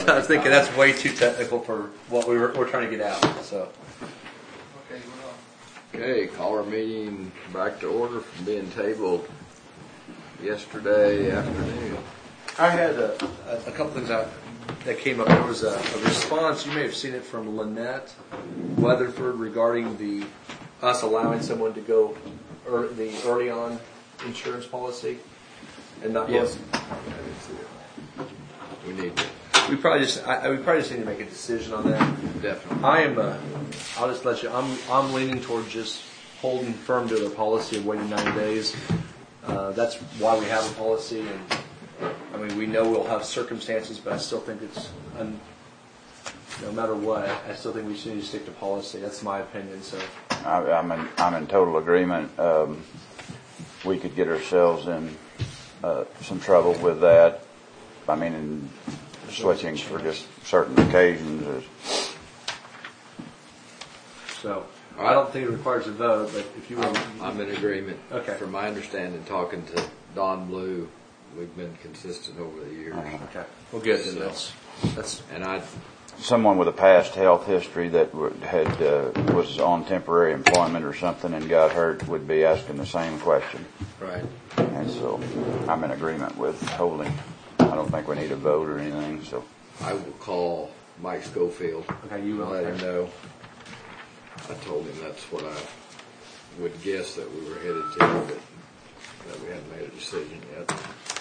I was thinking that's way too technical for what we're trying to get out. So. Okay, call our meeting back to order from being tabled yesterday afternoon. I had a couple things that came up. There was a response, you may have seen it, from Lynette Weatherford regarding us allowing someone to go the early on insurance policy and not. Yes. I didn't see it. We probably just need to make a decision on that. Definitely. I'll just let you. I'm leaning towards just holding firm to the policy of waiting 90 days. That's why we have a policy, and I mean we know we'll have circumstances, but I still think it's no matter what. I still think we should need to stick to policy. That's my opinion. So I'm in total agreement. We could get ourselves in some trouble with that. I mean, in switching for just certain occasions. So I don't think it requires a vote, but if you want, I'm in agreement. Okay. From my understanding, talking to Don Blue, we've been consistent over the years. Okay. Well, good. Then that's and someone with a past health history that was on temporary employment or something and got hurt would be asking the same question. Right. And so I'm in agreement with holding. I don't think we need a vote or anything. So I will call Mike Schofield. Okay, you will let him know. I told him that's what I would guess that we were headed to, but that we hadn't made a decision yet.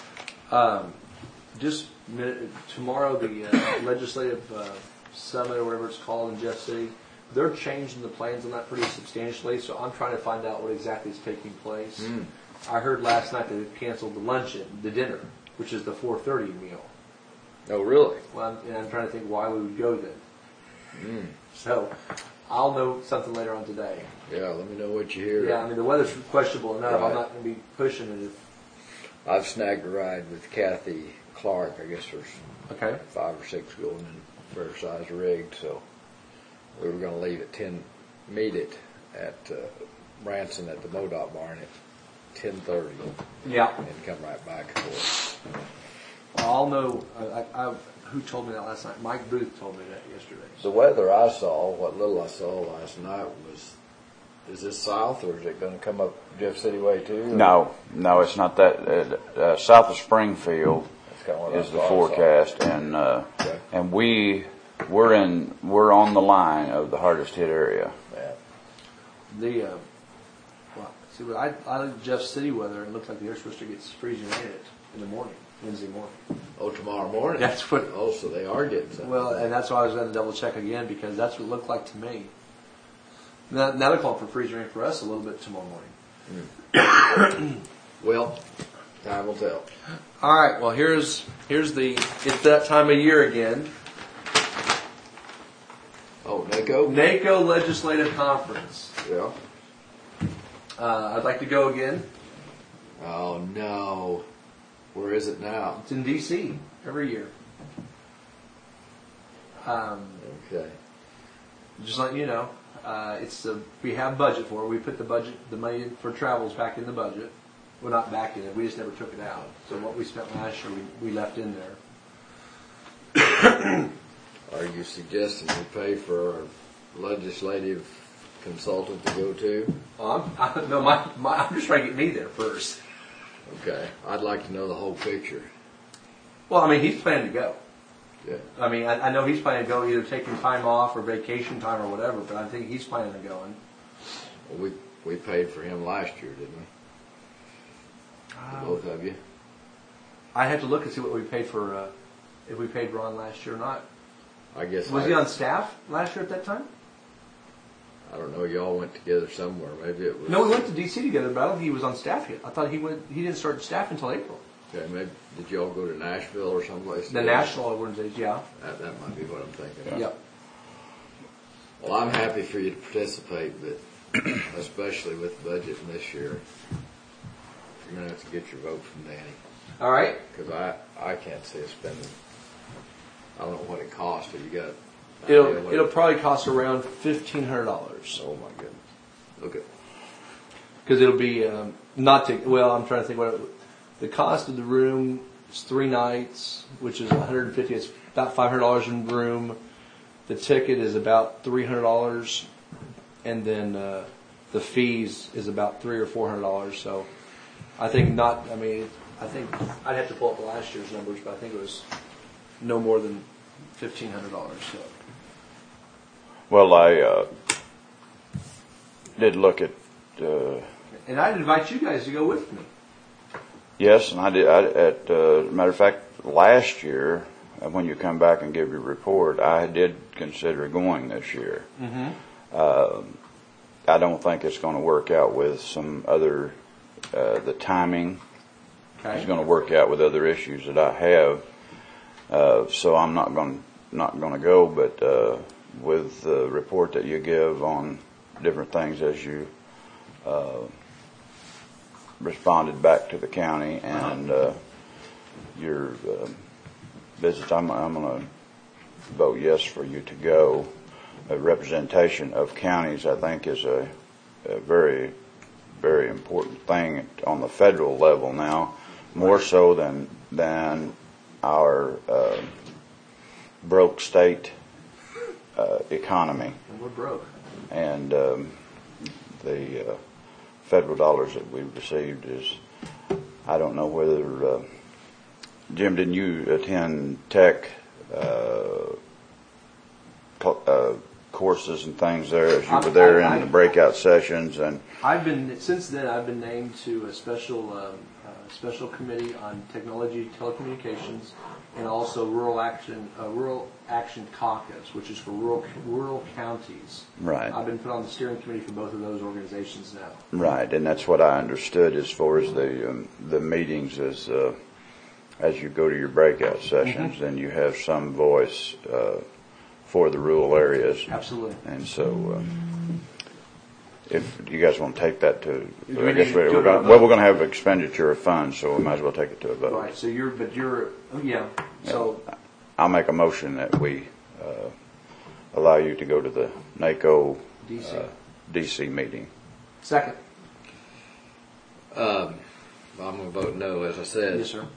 Tomorrow, the legislative summit or whatever it's called in Jeff City, they're changing the plans on that pretty substantially. So I'm trying to find out what exactly is taking place. I heard last night that they canceled the dinner, which is the 4:30 meal. Oh, really? Well, I'm trying to think why we would go then. So I'll know something later on today. Yeah, let me know what you hear. Yeah, I mean, the weather's questionable enough. Right. I'm not going to be pushing it. I've snagged a ride with Kathy Clark. I guess there's 5 or 6 going in fair size rigged. So we were going to leave at 10, meet it at Branson at the MoDOT barn at 10:30. Yeah. And come right back and forth. Well, I'll know. Who told me that last night? Mike Booth told me that yesterday. The weather I saw, what little I saw last night was, is this south or is it going to come up Jeff City way too? No, it's not that. South of Springfield is the forecast, and we're on the line of the hardest hit area. Yeah. I look at Jeff City weather, and it looks like the air supposed to get freezing in the morning, Wednesday morning. Oh, tomorrow morning? That's what. Oh, so they are getting something. Well, and that's why I was going to double check again, because that's what it looked like to me. Now they're calling for freezing rain for us a little bit tomorrow morning. Well, time will tell. All right. Well, it's that time of year again. Oh, NACO? NACO Legislative Conference. Yeah. I'd like to go again. Oh, no. Where is it now? It's in D.C. every year. Okay. Just letting you know, we have budget for it. We put the money for travels back in the budget. Well, not back in it. We just never took it out. So what we spent last year, we left in there. Are you suggesting we pay for our legislative consultant to go to? I'm just trying to get me there first. Okay. I'd like to know the whole picture. Well, I mean, he's planning to go. Yeah. I mean, I know he's planning to go, either taking time off or vacation time or whatever, but I think he's planning on going. Well, we paid for him last year, didn't we? Both of you? I have to look and see what we paid for, if we paid Ron last year or not. I guess. Was he on staff last year at that time? I don't know. Y'all went together somewhere. Maybe it was. No, we went to D.C. together, but I don't think he was on staff yet. I thought he didn't start staff until April. Okay, maybe did y'all go to Nashville or someplace? The national organization, yeah. That might be what I'm thinking. Yep. Well, I'm happy for you to participate, but especially with the budget this year, you're going to have to get your vote from Danny. All right. Because I can't see us spending. I don't know what it costs, but you got. It'll probably cost around $1,500. Oh my goodness! Okay. Because it'll be I'm trying to think what the cost of the room It's 3 nights, which is $150. It's about $500 in room. The ticket is about $300, and then the fees is about $300 or $400. So I think not. I mean, I think I'd have to pull up last year's numbers, but I think it was no more than $1,500. So. Well, I did look at. And I'd invite you guys to go with me. Yes, and I did. Matter of fact, last year, when you come back and give your report, I did consider going this year. Mm-hmm. I don't think it's going to work out with some other. The timing is going to work out with other issues that I have. So I'm not going to go. But with the report that you give on different things as you responded back to the county and your visits, I'm going to vote yes for you to go. A representation of counties, I think, is a very, very important thing on the federal level now, more so than our broke state economy. And we're broke. And the federal dollars that we've received is, I don't know whether, Jim, didn't you attend tech courses and things there as you were there in the breakout sessions? And since then I've been named to a special committee on technology, telecommunications, and also rural action caucus, which is for rural counties. Right. I've been put on the steering committee for both of those organizations now. Right, and that's what I understood as far as the meetings as you go to your breakout sessions, then you have some voice for the rural areas. Absolutely. And so, if you guys want to take that to, we're going to have expenditure of funds, so we might as well take it to a vote. Right. So So I'll make a motion that we allow you to go to the NACO DC meeting. Second. I'm going to vote no, as I said. Yes, sir.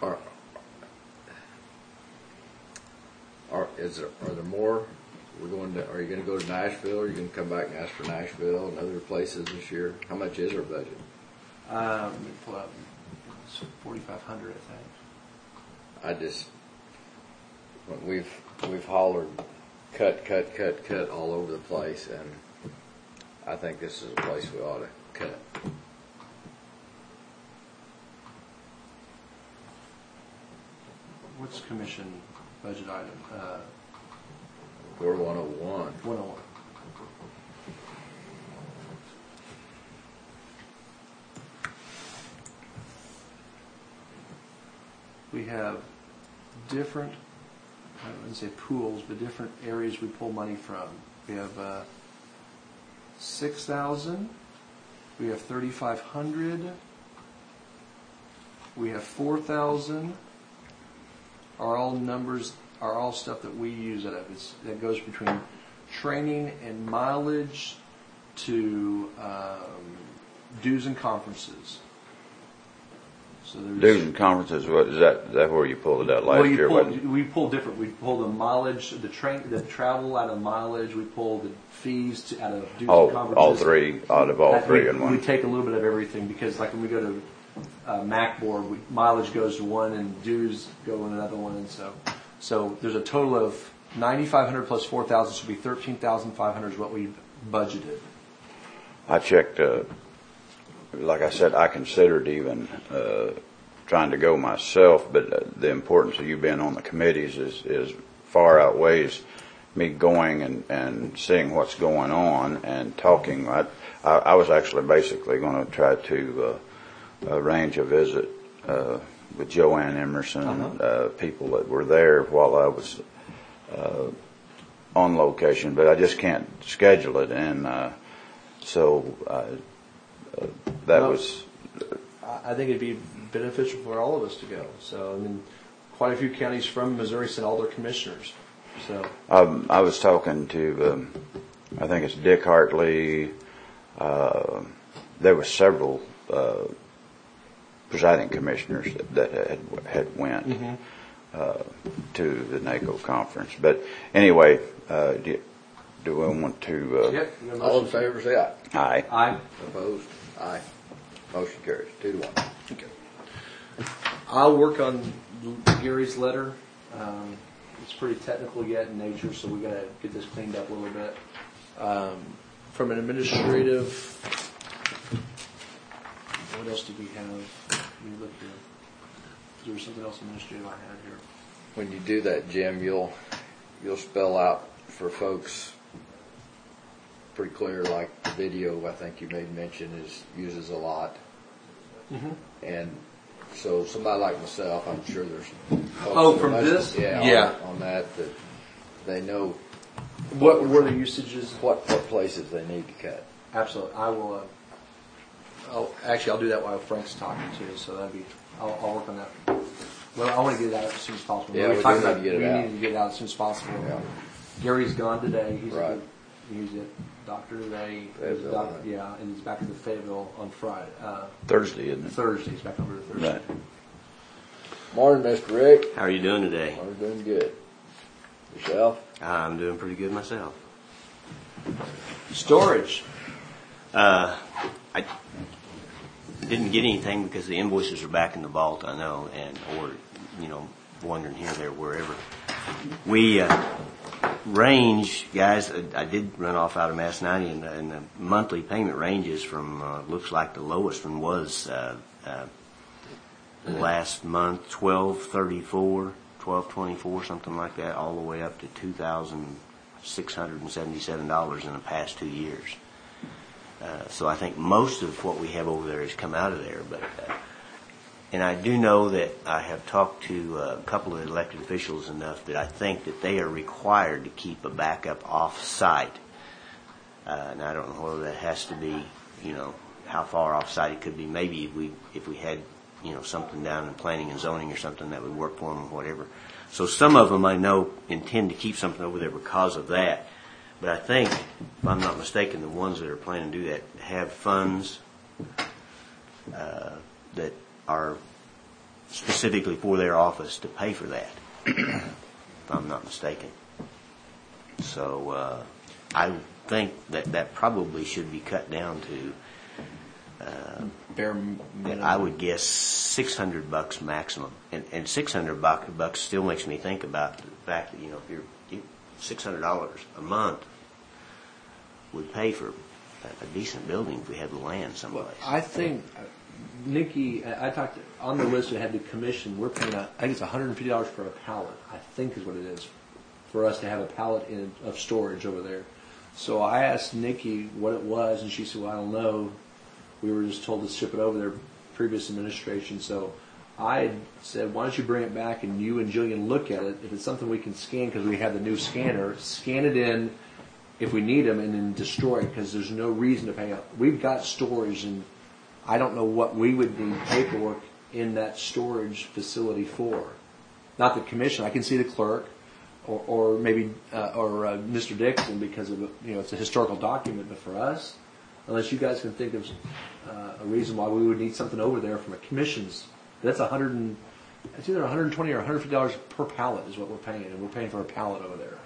Are there more? Are you going to go to Nashville? Or are you going to come back and ask for Nashville and other places this year? How much is our budget? Let me pull up. It's $4,500, I think. We've hollered cut all over the place, and I think this is a place we ought to cut. What's commission budget item? We're 101. 101. We have different, I wouldn't say pools, but different areas we pull money from. We have 6,000. We have 3,500. We have 4,000. Are all stuff that we use that goes between training and mileage to dues and conferences. So dues and conferences. What is that? Is that where you pulled it out last year? We pull different. We pull the mileage, the travel out of mileage. We pull the fees out of dues and conferences. All three in one. We take a little bit of everything because, like when we go to MacBoard, mileage goes to one and dues go in another one, and so there's a total of 9,500 plus 4,000, so it'll be 13,500 is what we budgeted. I checked. Like I said, I considered even trying to go myself, but the importance of you being on the committees is far outweighs me going and seeing what's going on and talking. I was actually basically going to try to arrange a visit with Joanne Emerson, people that were there while I was on location, but I just can't schedule it, and I think it'd be beneficial for all of us to go. So, I mean, quite a few counties from Missouri sent all their commissioners. So I was talking to, I think it's Dick Hartley. There were several presiding commissioners that had went to the NACO conference. But anyway, do we want to? Yep. All in favor, say aye. Aye. Aye. Opposed? Aye. Motion carries 2-1. Okay. I'll work on Gary's letter. It's pretty technical yet in nature, so we got to get this cleaned up a little bit. From an administrative, what else did we have? Let me look here. There was something else administrative I had here. When you do that, Jim, you'll spell out for folks pretty clear, like the video I think you made mention uses a lot. Mm-hmm. And so somebody like myself, I'm sure there's folks Oh, from this? Yeah. On that they know What were the usages? what places they need to cut. Absolutely. I will. I'll do that while Frank's talking too. So that'd be. I'll work on that. Well, I want to get it out as soon as possible. Yeah, we need to get it out. We need to get it out as soon as possible. Yeah. Gary's gone today. He's Right. He's a doctor today. Fayetteville, right. Yeah, and he's back to Fayetteville on Friday. Thursday, isn't it? Thursday. He's back over to Thursday. Right. Morning, Mr. Rick. How are you doing today? I'm doing good. Yourself? I'm doing pretty good myself. Storage. I didn't get anything because the invoices are back in the vault, I know, or wandering here, there, wherever. We range, guys. I did run off out of Mass 90, and the monthly payment ranges from looks like the lowest one was last month, $1,234, $1,224, something like that, all the way up to $2,677 in the past 2 years. So I think most of what we have over there has come out of there. But and I do know that I have talked to a couple of elected officials enough that I think that they are required to keep a backup off-site. And I don't know whether that has to be, how far off-site it could be. Maybe if we had, something down in planning and zoning or something that would work for them or whatever. So some of them I know intend to keep something over there because of that. But I think, if I'm not mistaken, the ones that are planning to do that have funds that are specifically for their office to pay for that, if I'm not mistaken. So I think that probably should be cut down to, Bare minimum. I would guess $600 maximum. And $600 still makes me think about the fact that, if you're $600 a month would pay for a decent building if we had the land someplace. Well, I think, Nikki, I talked on the list that had the commission. We're paying, I think it's $150 for a pallet. I think is what it is for us to have a pallet of storage over there. So I asked Nikki what it was, and she said, "Well, I don't know. We were just told to ship it over there, previous administration." So I said, "Why don't you bring it back and you and Jillian look at it? If it's something we can scan, because we have the new scanner, scan it in if we need them, and then destroy it, because there's no reason to pay up. We've got storage, and I don't know what we would need paperwork in that storage facility for. Not the commission. I can see the clerk, or maybe Mr. Dixon, because of it's a historical document. But for us, unless you guys can think of a reason why we would need something over there from a commission's, that's it's either $120 or $150 per pallet is what we're paying, and we're paying for a pallet over there.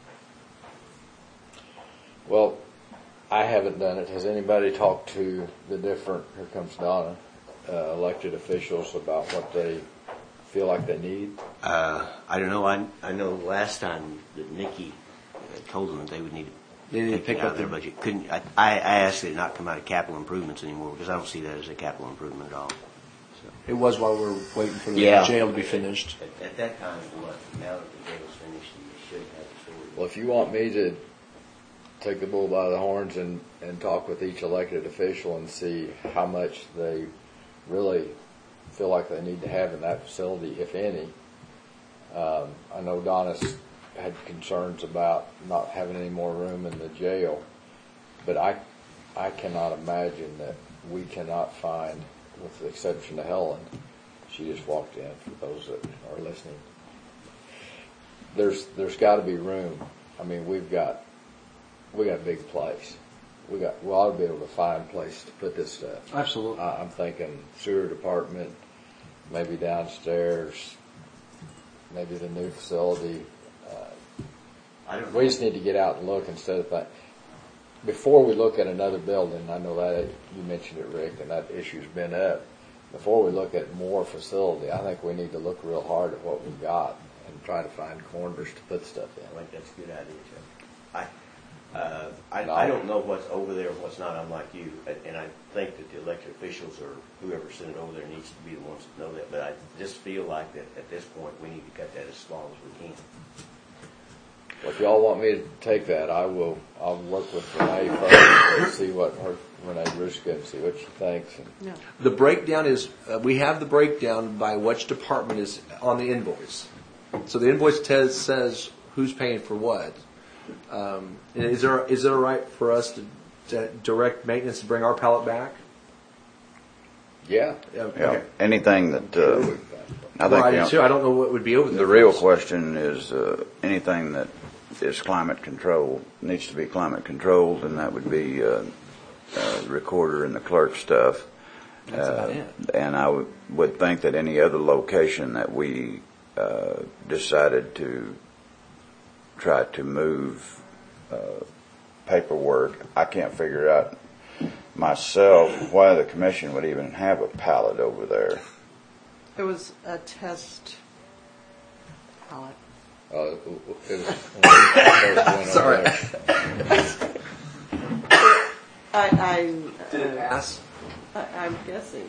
Well, I haven't done it. Has anybody talked to the different, here comes Donna, elected officials about what they feel like they need? I don't know. I know last time that Nikki told them that they would need to pick it out of their budget. I asked that it not come out of capital improvements anymore, because I don't see that as a capital improvement at all. So. It was while we were waiting for the jail to be finished. At that time it was. Now that the jail's finished, you should have the storage. Well, if you want me to take the bull by the horns and talk with each elected official and see how much they really feel like they need to have in that facility, if any. I know Donna's had concerns about not having any more room in the jail, but I cannot imagine that we cannot find, with the exception of Helen, she just walked in, for those that are listening. There's got to be room. I mean, we got a big place. we ought to be able to find a place to put this stuff. Absolutely. I'm thinking sewer department, maybe downstairs, maybe the new facility. We just need to get out and look instead of before we look at another building. I know that you mentioned it, Rick, and that issue's been up. Before we look at more facility, I think we need to look real hard at what we've got and try to find corners to put stuff in. I think that's a good idea, Chuck. I don't know what's over there and what's not, unlike you, and I think that the elected officials or whoever sent it over there needs to be the ones to know that, but I just feel like that at this point we need to cut that as small as we can. Well, if y'all want me to take that, I'll work with Renee first and see what Renee Ruska and see what she thinks. Yeah. The breakdown is, we have the breakdown by which department is on the invoice. So the invoice says who's paying for what. Is it all right for us to direct maintenance to bring our pallet back? Yeah. Yeah. Anything that, I think, I don't know what would be over there. The real question is, anything that is climate controlled needs to be climate controlled, and that would be, the recorder and the clerk stuff. That's about it. And I would think that any other location that we, decided to try to move, paperwork, I can't figure out myself why the commission would even have a pallet over there. It was a test pallet. Sorry. I Did it pass? I'm guessing.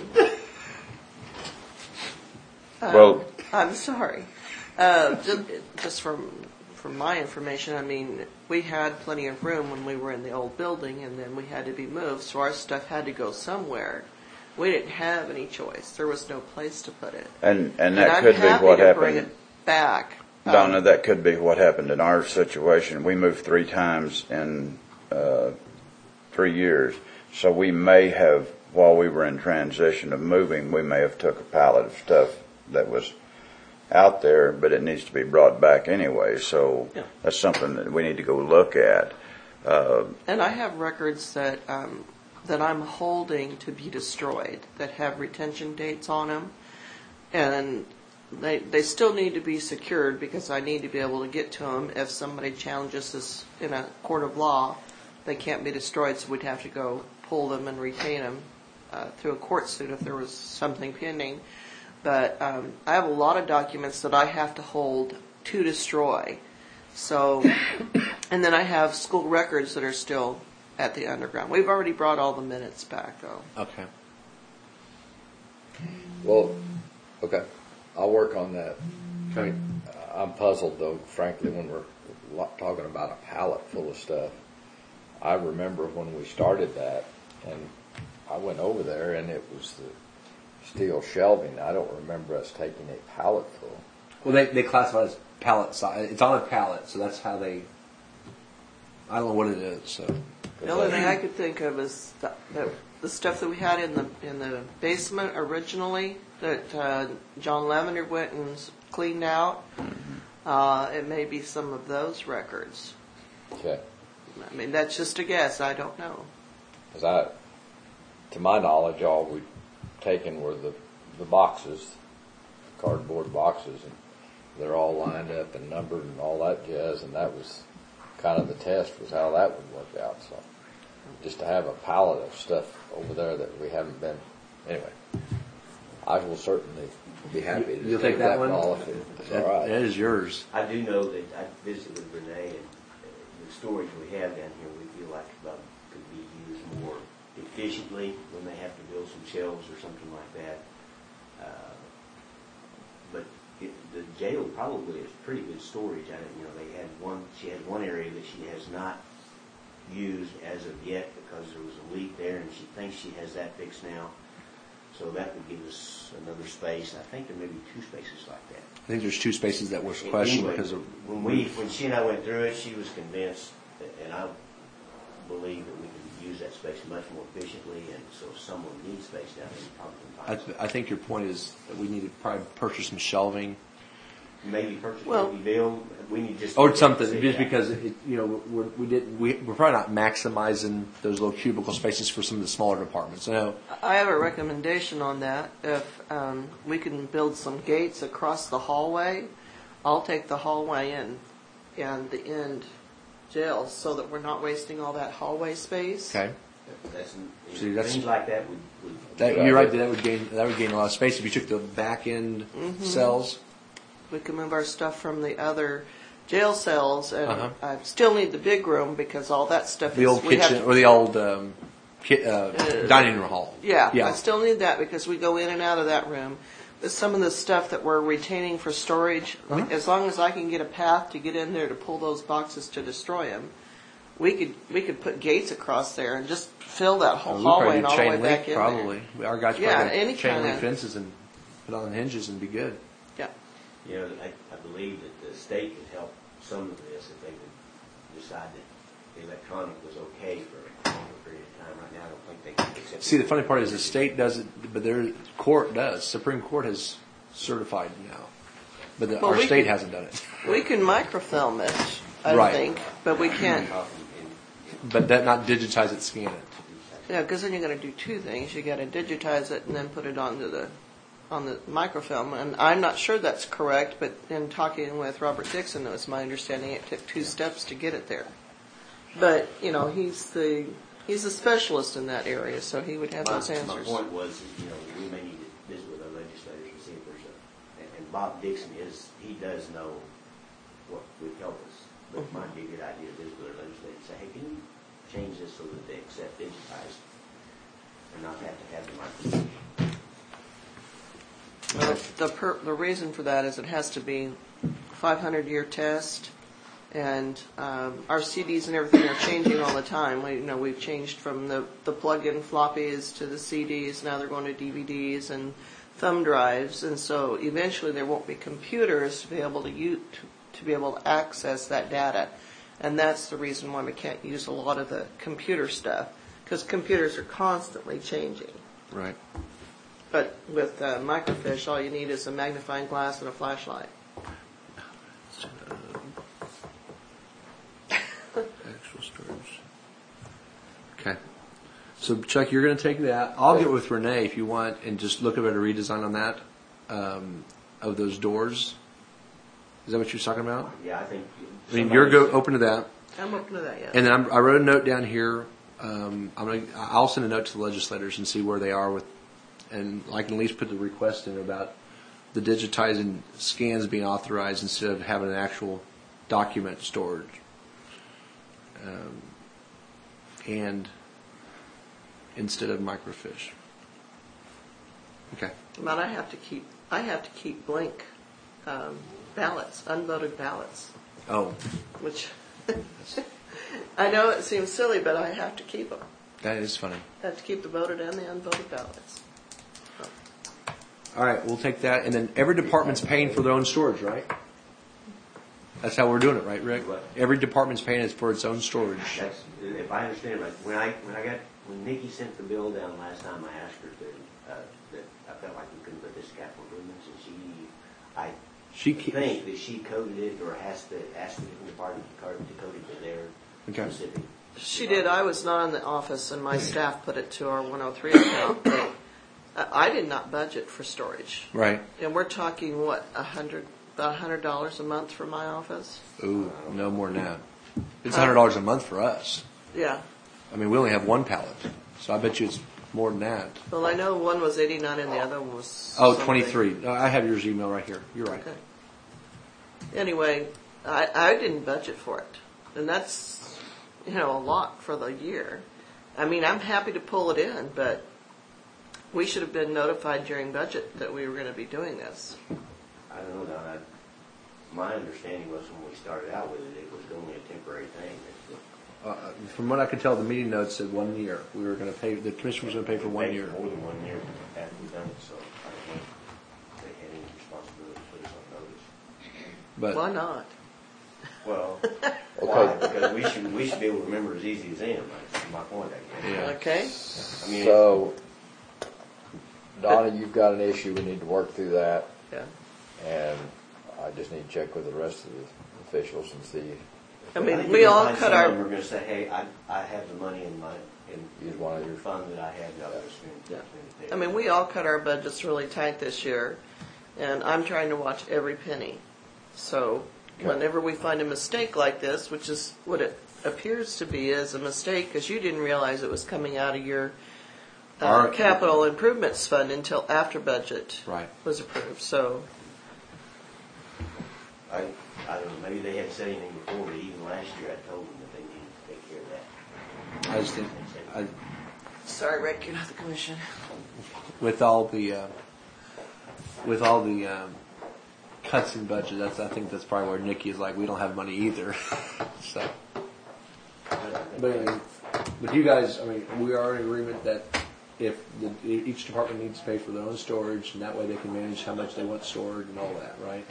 Well, I'm sorry. Just from my information, I mean, we had plenty of room when we were in the old building, and then we had to be moved, so our stuff had to go somewhere. We didn't have any choice. There was no place to put it. and that could be what I'm happy to bring happened. it back. Donna, that could be what happened in our situation. We moved 3 times in 3 years, so we may have, while we were in transition of moving, we may have took a pallet of stuff that was out there, but it needs to be brought back anyway. So that's something that we need to go look at. And I have records that I'm holding to be destroyed that have retention dates on them, and they still need to be secured because I need to be able to get to them. If somebody challenges this in a court of law, they can't be destroyed, so we'd have to go pull them and retain them through a court suit if there was something pending. But I have a lot of documents that I have to hold to destroy. So, and then I have school records that are still at the underground. We've already brought all the minutes back, though. Okay. Well, okay. I'll work on that. Okay. I'm puzzled, though, frankly, when we're talking about a pallet full of stuff. I remember when we started that, and I went over there, and it was the steel shelving. I don't remember us taking a pallet full. Well, they classify it as pallet size. It's on a pallet, so that's how they. I don't know what it is. So The only thing I could think of is the stuff that we had in the basement originally that John Lavender went and cleaned out. It may be some of those records. Okay. I mean, that's just a guess. I don't know. Because to my knowledge, all we've taken were the boxes, cardboard boxes, and they're all lined up and numbered and all that jazz, and that was kind of the test was how that would work out. So just to have a pallet of stuff over there that we haven't been, anyway, I will certainly be happy to You'll take that one one? all if it's all right. That is yours. I do know that I visited with Renee, and the storage we have down here, we feel like could be used more efficiently. We may have to build some shelves or something like that. But the jail probably is pretty good storage. She had one area that she has not used as of yet because there was a leak there, and she thinks she has that fixed now. So that would give us another space. I think there may be 2 spaces like that. I think there's 2 spaces that was questioned Anyway, because of when she and I went through it, she was convinced, and I believe that we can use that space much more efficiently. And so, if someone needs space down there, you probably can find it. I think your point is that we need to probably purchase some shelving maybe purchase, Well- maybe build. We need just Or something, to just see because we're probably not maximizing those little cubicle spaces for some of the smaller departments. I know. I have a recommendation on that. If we can build some gates across the hallway, I'll take the hallway in and the end jails so that we're not wasting all that hallway space. Okay. That's, See, that's- things like that would You're right. That would gain a lot of space if you took the back end cells. We can move our stuff from the other jail cells, and Uh-huh. I still need the big room because all that stuff The is. old we have kitchen to- or the old dining room hall. Yeah, I Yeah. still need that because we go in and out of that room. But some of the stuff that we're retaining for storage, as long as I can get a path to get in there to pull those boxes to destroy them, we could put gates across there and just fill that whole We'll hallway probably and do all the way chain back link. in Probably. Our guys Yeah, probably any chain link kinda- fences and put on hinges and be good. there. Yeah. You know, I believe that the state could help some of this if they could decide that the electronic was okay for a longer period of time. Right now, I don't think they can accept. See, the funny part is the state does it, but their court does. Supreme Court has certified now, but Well, our we state could- hasn't done it. We can microfilm it, I Right. think, but we can't. But that not digitize it, scan it. Yeah, because then you're going to do two things. You got to digitize it and then put it on the microfilm. And I'm not sure that's correct, but in talking with Robert Dixon, it was my understanding it took 2 steps to get it there. But he's the specialist in that area, so he would have those My answers. point was, we may need to visit with our legislators and see if there's and Bob Dixon he does know what would help us. But it might be a good idea to visit with our legislators and say, hey, can you change this so that they accept digitized and not have to have the microchip? Well, the reason for that is it has to be 500-year test, and our CDs and everything are changing all the time. We've changed from the plug-in floppies to the CDs. Now they're going to DVDs and thumb drives, and so eventually there won't be computers to be able to access that data, and that's the reason why we can't use a lot of the computer stuff, because computers are constantly changing. Right. But with microfiche, all you need is a magnifying glass and a flashlight. Actual storage. Okay. So Chuck, you're going to take that. I'll get with Renee if you want, and just look at a redesign on that of those doors. Is that what you're talking about? Yeah, I think. I mean, you're open to that. I'm open to that, yeah. And then I wrote a note down here. I'll send a note to the legislators and see where they are with, and I can at least put the request in about the digitizing scans being authorized instead of having an actual document stored. And instead of microfiche. Okay. But I have to keep blank ballots, unvoted ballots, Oh, which I know it seems silly, but I have to keep them. that is funny. I have to keep the voted and the unvoted ballots. All right, we'll take that. And then every department's paying for their own storage, right? That's how we're doing it, right, Rick? What? Every department's paying for its own storage. That's, if I understand it right, when Nikki sent the bill down last time, I asked her that I felt like we couldn't put this capital improvements, and I think that she coded it or has to ask the different department to code it to their specific. She did. I was not in the office, and my staff put it to our 103 account. But I did not budget for storage. Right. And we're talking, what, about $100 a month for my office? Ooh, no more than that. It's $100 a month for us. Yeah. I mean, we only have one pallet, so I bet you it's more than that. Well, I know one was 89 and the other one was Oh, something. 23. No, I have yours email right here. You're right. Okay. Anyway, I didn't budget for it. And that's, a lot for the year. I mean, I'm happy to pull it in, but we should have been notified during budget that we were going to be doing this. I don't know. Now, my understanding was when we started out with it, it was only a temporary thing. From what I could tell, the meeting notes said 1 year. We were going to pay. The commission was going to pay for 1 year. More than 1 year after we've done it, so I don't know if they had any responsibility to put us on notice. But Why not? Well, why? Because we should be able to remember as easy as them. That's my point, I guess. Yeah. Okay. I mean, So, Donna, you've got an issue, we need to work through that, Yeah. and I just need to check with the rest of the officials and see. I I mean, think we you're all gonna cut find some our. of them are going to say, hey, I have the money in Use one of your fund that I have. Y'all go spend Yeah. it I there. mean, we all cut our budgets really tight this year, and I'm trying to watch every penny. So Okay. whenever we find a mistake like this, which is what it appears to be, is a mistake because you didn't realize it was coming out of your Our- capital improvements fund until after budget Right. was approved. So I don't know, maybe they hadn't said anything before, but even last year I told them that they needed to take care of that. I just think, sorry, Rick, you're not the commission. with all the cuts in budget, I think that's probably where Nikki is like, we don't have money either. So, but you guys, I mean, we are in agreement that if each department needs to pay for their own storage, and that way they can manage how much they want stored and all that, right?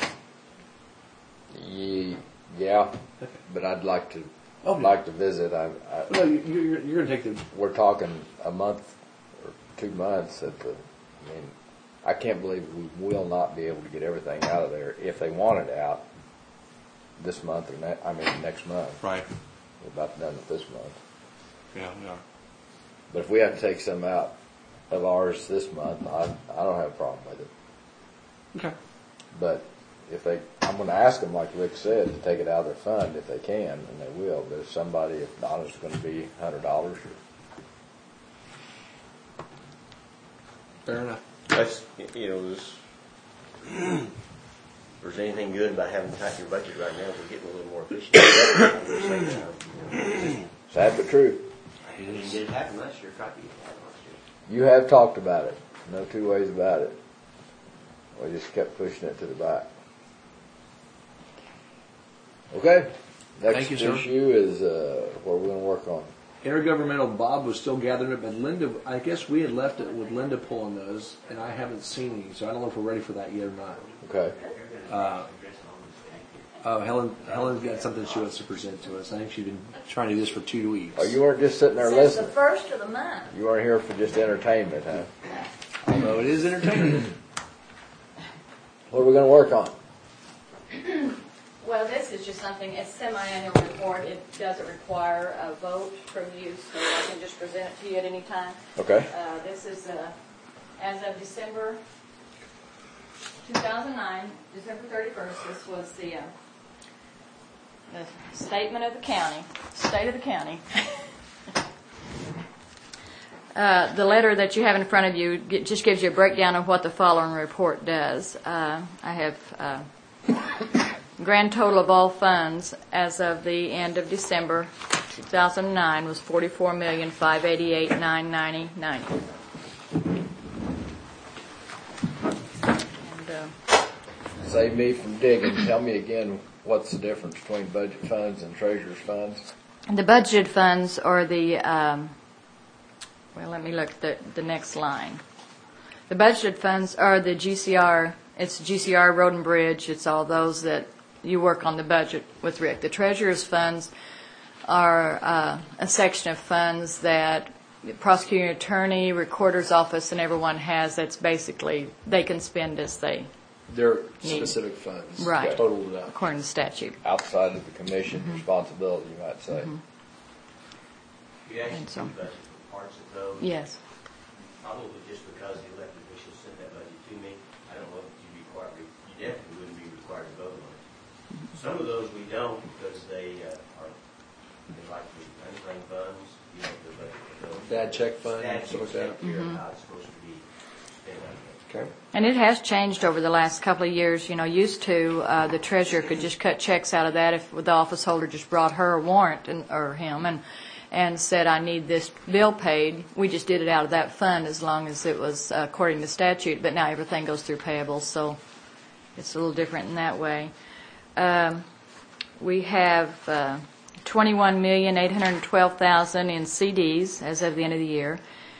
Yeah, but I'd like to visit. No, you're going to take the. We're talking a month or 2 months I mean, I can't believe we will not be able to get everything out of there if they want it out this month or next month. Right. We're about done with this month. Yeah, we are. But if we have to take some out of ours this month, I don't have a problem with it. Okay. But I'm going to ask them, like Rick said, to take it out of their fund if they can, and they will. But if not, it's going to be $100 Fair enough. That's, this, if there's anything good about having to tighten your budget right now, we're getting a little more efficient. Sad but true. You didn't get it happen last year, tried to get it happen last year. You have talked about it. No two ways about it. We just kept pushing it to the back. Okay. Next Thank you, sir. issue is what we're going to work on. Intergovernmental, Bob was still gathering it, but Linda, I guess we had left it with Linda pulling those, and I haven't seen any, so I don't know if we're ready for that yet or not. Okay. Helen's got something she wants to present to us. I think she's been trying to do this for 2 weeks. Oh, you weren't just sitting there Since the listening. first of the month. You weren't here for just entertainment, huh? Although it is entertaining. What are we going to work on? Well, this is just something, it's semi-annual report. It doesn't require a vote from you, so I can just present it to you at any time. Okay. This is, as of December 2009, December 31st, this was the statement of the county, state of the county. The letter that you have in front of you just gives you a breakdown of what the following report does. I have grand total of all funds as of the end of December 2009 was $44,588,990.90. Save me from digging. Tell me again what's the difference between budget funds and treasurer's funds? The budgeted funds are the, well, let me look at the next line. The budgeted funds are the GCR, it's GCR Road and Bridge, it's all those that you work on the budget with Rick. The treasurer's funds are a section of funds that the prosecuting attorney, recorder's office, and everyone has. That's basically, they can spend as they They're specific funds. Right. Totaled up. according to statute. Outside of the commission responsibility, you might say. You actually And so- do budget for parts of those. Yes. Probably just because the elected officials sent that budget to me, I don't know if you definitely wouldn't be required to vote on it. Some of those we don't because they like the unclaimed funds, the budget for those. Bad check fund, Statutes stuff like that. take care of how it's supposed to be spent on it. Okay. And it has changed over the last couple of years. Used to, the treasurer could just cut checks out of that if the office holder just brought her a warrant or him and said, I need this bill paid. We just did it out of that fund as long as it was according to statute. But now everything goes through payables, so it's a little different in that way. We have $21,812,000 in CDs as of the end of the year.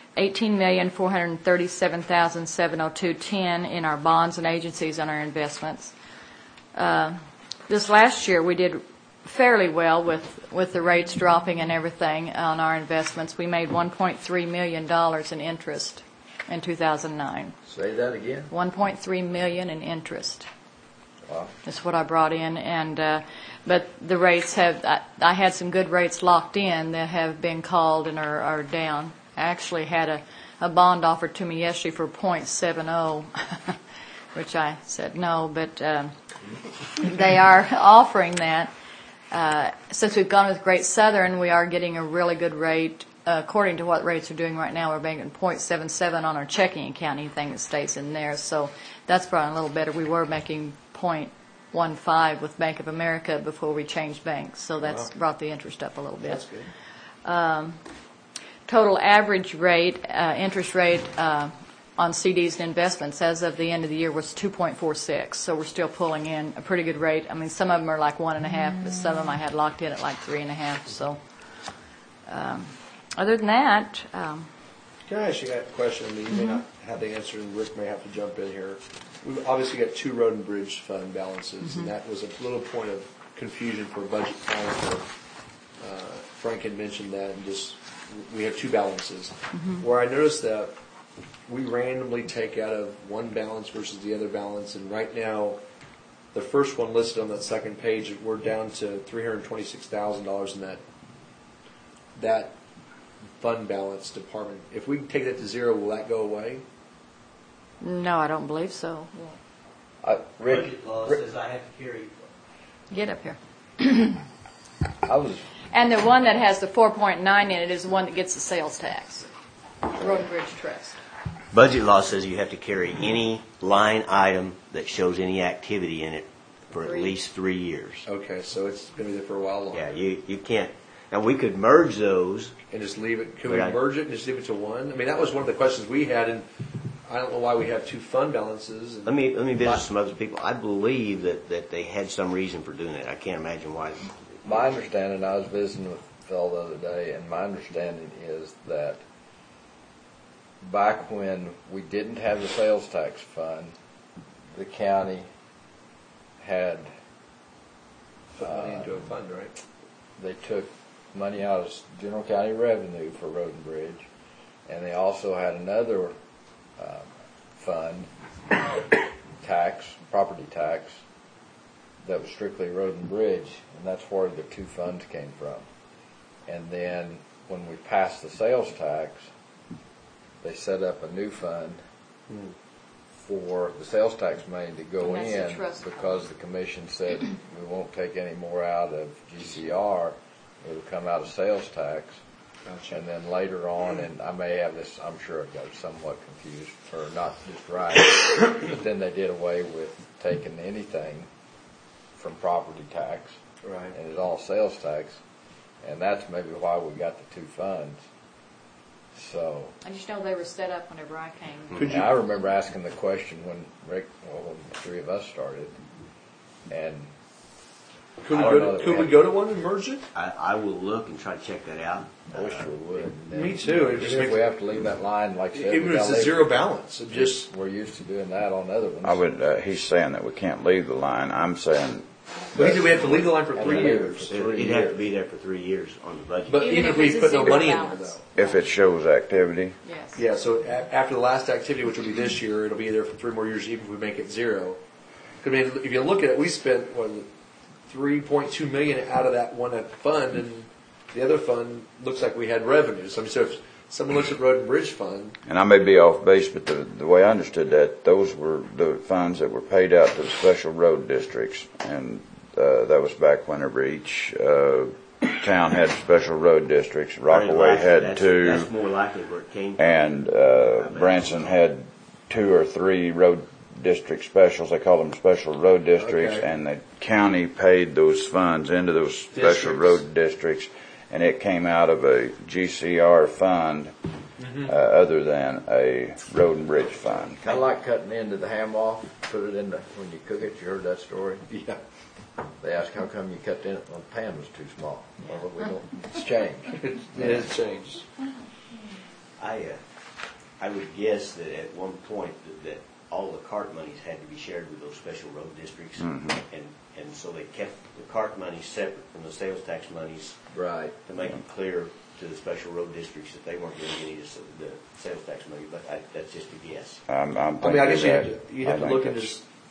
$18,437,702.10 in our bonds and agencies on our investments. This last year we did fairly well with the rates dropping and everything on our investments. We made $1.3 million in interest in 2009. Say that again. $1.3 million in interest. Wow. That's what I brought in, and but the rates have. I had some good rates locked in that have been called and are down. I actually had a bond offered to me yesterday for 0.70, which I said no, but they are offering that. Since we've gone with Great Southern, we are getting a really good rate. According to what rates are doing right now, we're making 0.77 on our checking account, anything that stays in there. So that's probably a little better. We were making 0.15 with Bank of America before we changed banks, so that's brought the interest up a little bit. That's good. Total average rate, interest rate on CDs and investments as of the end of the year was 2.46. So we're still pulling in a pretty good rate. I mean, some of them are like 1.5, but some of them I had locked in at like 3.5. So other than that, Can I ask you a question? I mean, you may not have the answer, and Rick may have to jump in here. We've obviously got 2 road and bridge fund balances, and that was a little point of confusion for budget time. Frank had mentioned that, and just we have 2 balances. Where I noticed that we randomly take out of one balance versus the other balance, and right now, the first one listed on that second page, we're down to $326,000 in that fund balance department. If we take that to 0, will that go away? no, I don't believe so. Rick, Budget law says I have to carry. Get up here. I was And the one that has the 4.9 in it is the one that gets the sales tax. Road and Bridge Trust. Budget law says you have to carry any line item that shows any activity in it for at least 3 years. Okay, so it's going to be there for a while longer. Yeah, you can't. Now, we could merge those. And just leave it. Can we Right. merge it and just leave it to one? I mean, that was one of the questions we had, and I don't know why we have 2 fund balances. And Let me visit some other people. I believe that they had some reason for doing that. I can't imagine why. My understanding, I was visiting with Phil the other day, and my understanding is that back when we didn't have the sales tax fund, the county had, put money into a fund, right? they took money out of general county revenue for road and bridge, and they also had another fund, property tax, that was strictly road and bridge, and that's where the 2 funds came from. And then when we passed the sales tax, they set up a new fund for the sales tax money to go And that's the in, trust because the commission said we won't take any more out of GCR, it'll come out of sales tax. Gotcha. And then later on, and I may have this, I'm sure I got somewhat confused, or not just right, but then they did away with taking anything from property tax. Right. And it's all sales tax, and that's maybe why we got the 2 funds. So, I just know they were set up whenever I came. Could you? I remember asking the question when when the 3 of us started, and Could I don't know we, that could we we go to one and merge it? I will look and try to check that out. I wish we would. Me too. It just Even if makes- we have to leave that line, like I said, Even we if it's gotta a leave 0 it. balance, it just. We're used to doing that on other ones. I would, he's saying that we can't leave the line. I'm saying, But he said we have to leave the line for And 3 leave it years. for 3 It'd have to years. be there for 3 years on the budget. But Even even if if we it's a put no 0 money in there, balance. though. if it shows activity, Yes. Yeah, so after the last activity, which will be this year, it'll be there for 3 more years, even if we make it 0. I mean, if you look at it, we spent, $3.2 million out of that one fund, and the other fund looks like we had revenues. I mean, so if someone looks at Road and Bridge Fund, and I may be off base, but the way I understood that, those were the funds that were paid out to the special road districts, and that was back whenever each town had special road districts. Rockaway had That's 2, That's more likely where it came from. and Branson had 2 or 3 road district specials. They call them special road districts, Okay. and the county paid those funds into those special Districts. road districts, and it came out of a GCR fund other than a road and bridge fund. Kind of like cutting into the ham off, put it in the, when you cook it. You heard that story? yeah. They asked how come you cut in it when the pan was too small. Well, we don't, it's changed. It has changed. I would guess that at one point that all the CART monies had to be shared with those special road districts, and so they kept the CART money separate from the sales tax monies Right. to make it clear to the special road districts that they weren't getting any of the sales tax money. But that's just a guess. I'm I mean, I thinking guess that- you have to I look think and that's- just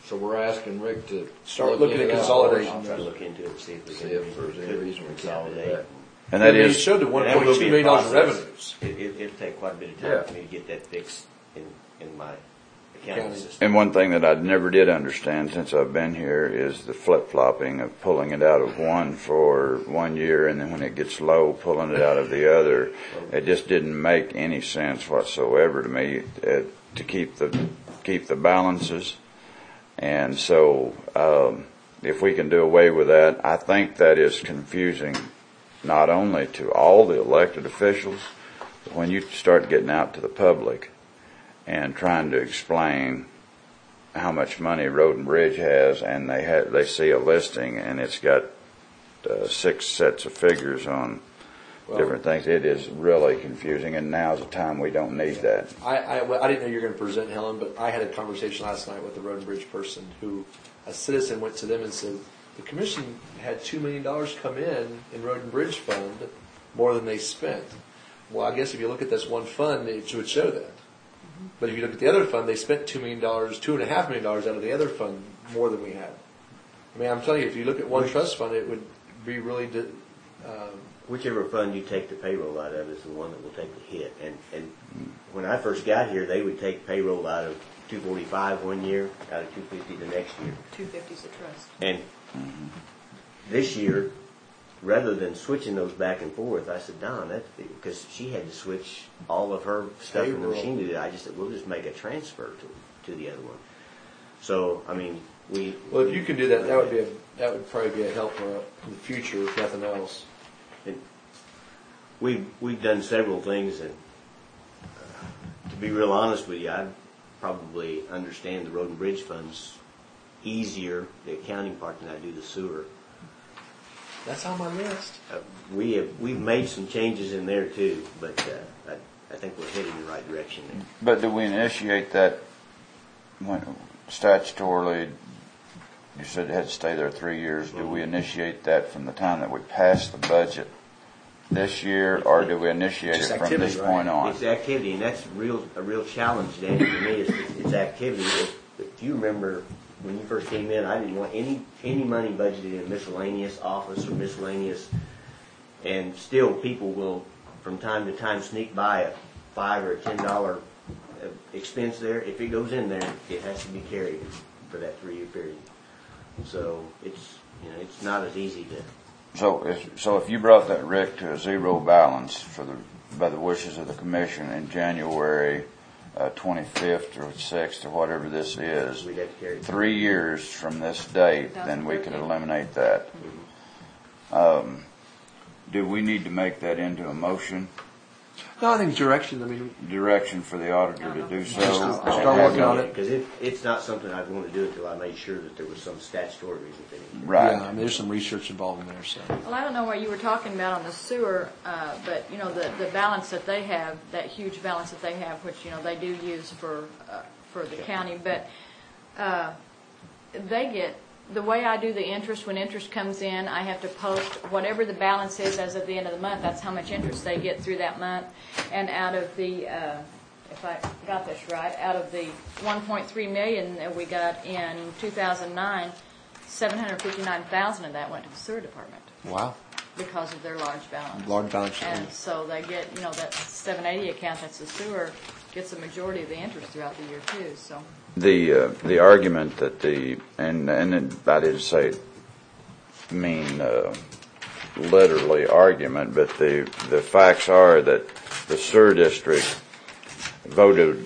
So we're asking Rick to Start look looking into at that. consolidation. I'll try to look into it and see if See if there's any reason we can't do that. And that It is, showed the And that will $1.2 be a million in process. revenues. It'll take quite a bit of time Yeah. for me to get that fixed in my accounting Accounting. system. and one thing that I never did understand since I've been here is the flip-flopping of pulling it out of one for 1 year and then when it gets low, pulling it out of the other. It just didn't make any sense whatsoever to me to keep the balances. And so, if we can do away with that, I think that is confusing not only to all the elected officials, but when you start getting out to the public and trying to explain how much money Road and Bridge has, and they see a listing and it's got 6 sets of figures on different things. It is really confusing, and now's the time we don't need that. I didn't know you were going to present, Helen, but I had a conversation last night with the Road and Bridge person who, a citizen went to them and said, the commission had $2 million come in Road and Bridge fund, more than they spent. Well, I guess if you look at this one fund, it would show that. But if you look at the other fund, they spent $2 million, $2.5 million out of the other fund, more than we had. I mean, I'm telling you, if you look at one trust fund, it would be really, Whichever fund you take the payroll out of is the one that will take the hit. And when I first got here, they would take payroll out of 245 1 year, out of 250 the next year. 250 is a trust. And this year, rather than switching those back and forth, I said, Don, that's because she had to switch all of her stuff in the machine to do. I just said, we'll just make a transfer to the other one. So, I mean, well, if you can do that, that would probably be a help for in the future, if nothing else. We've done several things, and to be real honest with you, I probably understand the Road and Bridge funds easier, the accounting part, than I do the sewer. That's on my list. We've made some changes in there too, but I think we're heading in the right direction there. But do we initiate that when statutorily? You said it had to stay there 3 years. Do we initiate that from the time that we pass the budget this year, or do we initiate Just it from activity, this right? point on? It's activity, and that's a real challenge, Danny, for me. It's activity. If you remember when you first came in, I didn't want any money budgeted in miscellaneous office or miscellaneous, and still people will from time to time sneak by a $5 or $10 expense there. If it goes in there, it has to be carried for that 3-year period. So it's not as easy to. So if you brought that, Rick, to a zero balance by the wishes of the commission in January 25th or 6th or whatever this is, We'd have to carry it. 3 years from this date, then we could eliminate that. Do we need to make that into a motion? No, I think direction. I mean, Direction for the auditor to do so? Start working on it. Because it's not something I'd want to do until I made sure that there was some statutory reason for it. Right. yeah, I mean, there's some research involved in there. So Well, I don't know what you were talking about on the sewer, but the balance that they have, that huge balance that they have, which they do use for the county, but they get. The way I do the interest, when interest comes in, I have to post whatever the balance is as of the end of the month. That's how much interest they get through that month. And out of the, if I got this right, out of the $1.3 million that we got in 2009, $759,000 of that went to the sewer department wow, because of their large balance. large balance sheet. And so they get, that 780 account that's the sewer gets the majority of the interest throughout the year too. So. The argument that and I didn't say literally argument, but the facts are that the sewer district voted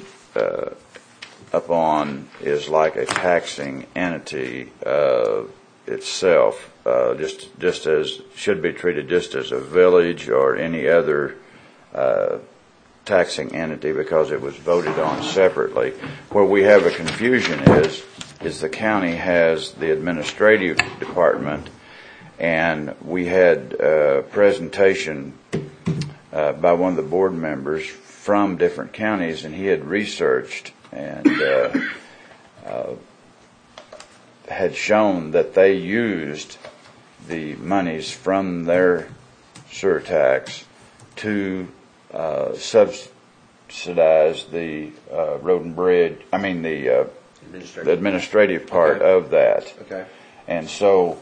upon is like a taxing entity itself, just as should be treated just as a village or any other taxing entity because it was voted on separately. Where we have a confusion is the county has the administrative department, and we had a presentation by one of the board members from different counties, and he had researched and had shown that they used the monies from their sewer tax to subsidize the road and bridge. I mean the the administrative part of that. Okay. And so,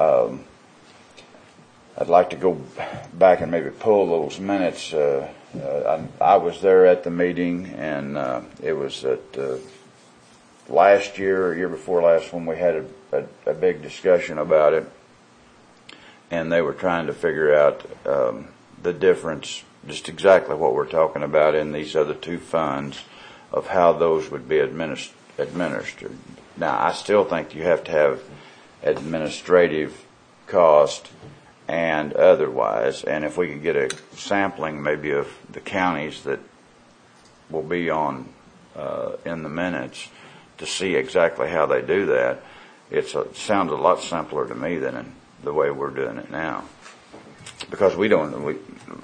I'd like to go back and maybe pull those minutes. I was there at the meeting, and it was at last year, or year before last, when we had a big discussion about it, and they were trying to figure out the difference, just exactly what we're talking about in these other two funds, of how those would be administered. Now, I still think you have to have administrative cost and otherwise, and if we could get a sampling maybe of the counties that will be on in the minutes to see exactly how they do that, it sounds a lot simpler to me than the way we're doing it now, because when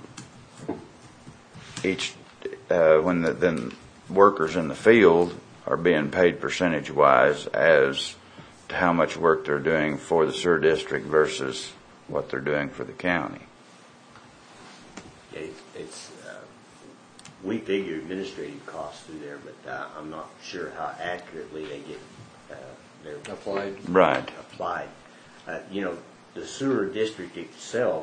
the workers in the field are being paid percentage wise as to how much work they're doing for the sewer district versus what they're doing for the county. We figure administrative costs through there, but I'm not sure how accurately they get they're Applied. Right. applied. The sewer district itself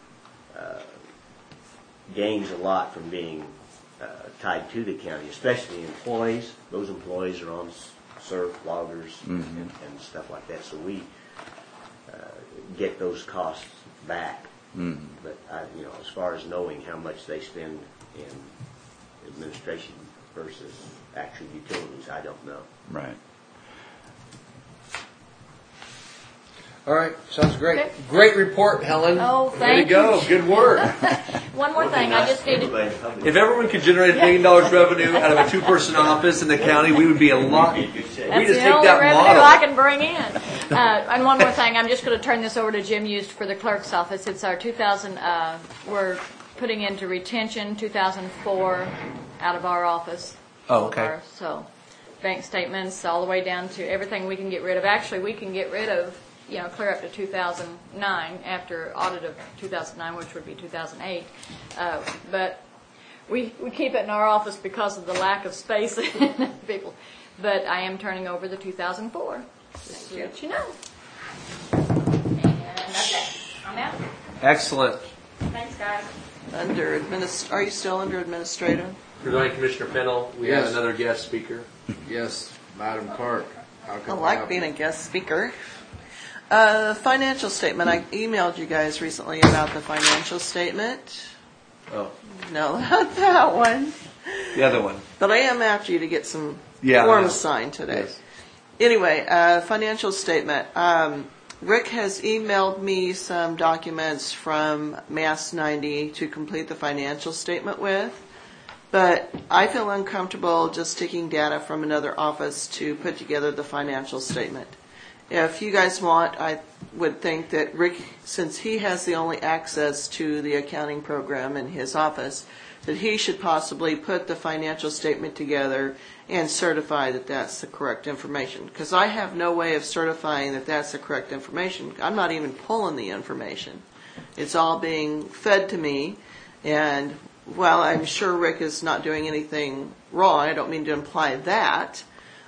gains a lot from being tied to the county, especially employees. Those employees are on SURF, loggers, and stuff like that. So we get those costs back. But as far as knowing how much they spend in administration versus actual utilities, I don't know. Right. All right, sounds great. Okay. Great report, Helen. Oh, Way thank to go. you. Good work. One more thing, I just needed, If everyone could generate $1 million revenue out of a 2-person office in the county, we would be a lot. We that's just the take only that revenue model. I can bring in. And one more thing, I'm just going to turn this over to Jim Used for the clerk's office. It's our 2000, we're putting into retention 2004 out of our office. Oh, okay. So bank statements all the way down to everything we can get rid of. Actually, we can get rid of, clear up to 2009 after audit of 2009, which would be 2008. But we keep it in our office because of the lack of space people. But I am turning over the 2004, just to let you know. And that's it. I'm out. Excellent. Thanks, guys. Are you still under administrator? Presiding Commissioner Fennell, we Yes. have another guest speaker. Yes, Madam Clerk. How I can like help being you? a guest speaker. Financial statement. I emailed you guys recently about the financial statement. Oh, No, not that one. the other one. But I am after you to get some Yeah, I know. forms signed today. Yes. Anyway, financial statement. Rick has emailed me some documents from Mass 90 to complete the financial statement with, but I feel uncomfortable just taking data from another office to put together the financial statement. If you guys want, I would think that Rick, since he has the only access to the accounting program in his office, that he should possibly put the financial statement together and certify that that's the correct information. Because I have no way of certifying that that's the correct information. I'm not even pulling the information. It's all being fed to me. And while I'm sure Rick is not doing anything wrong, I don't mean to imply that.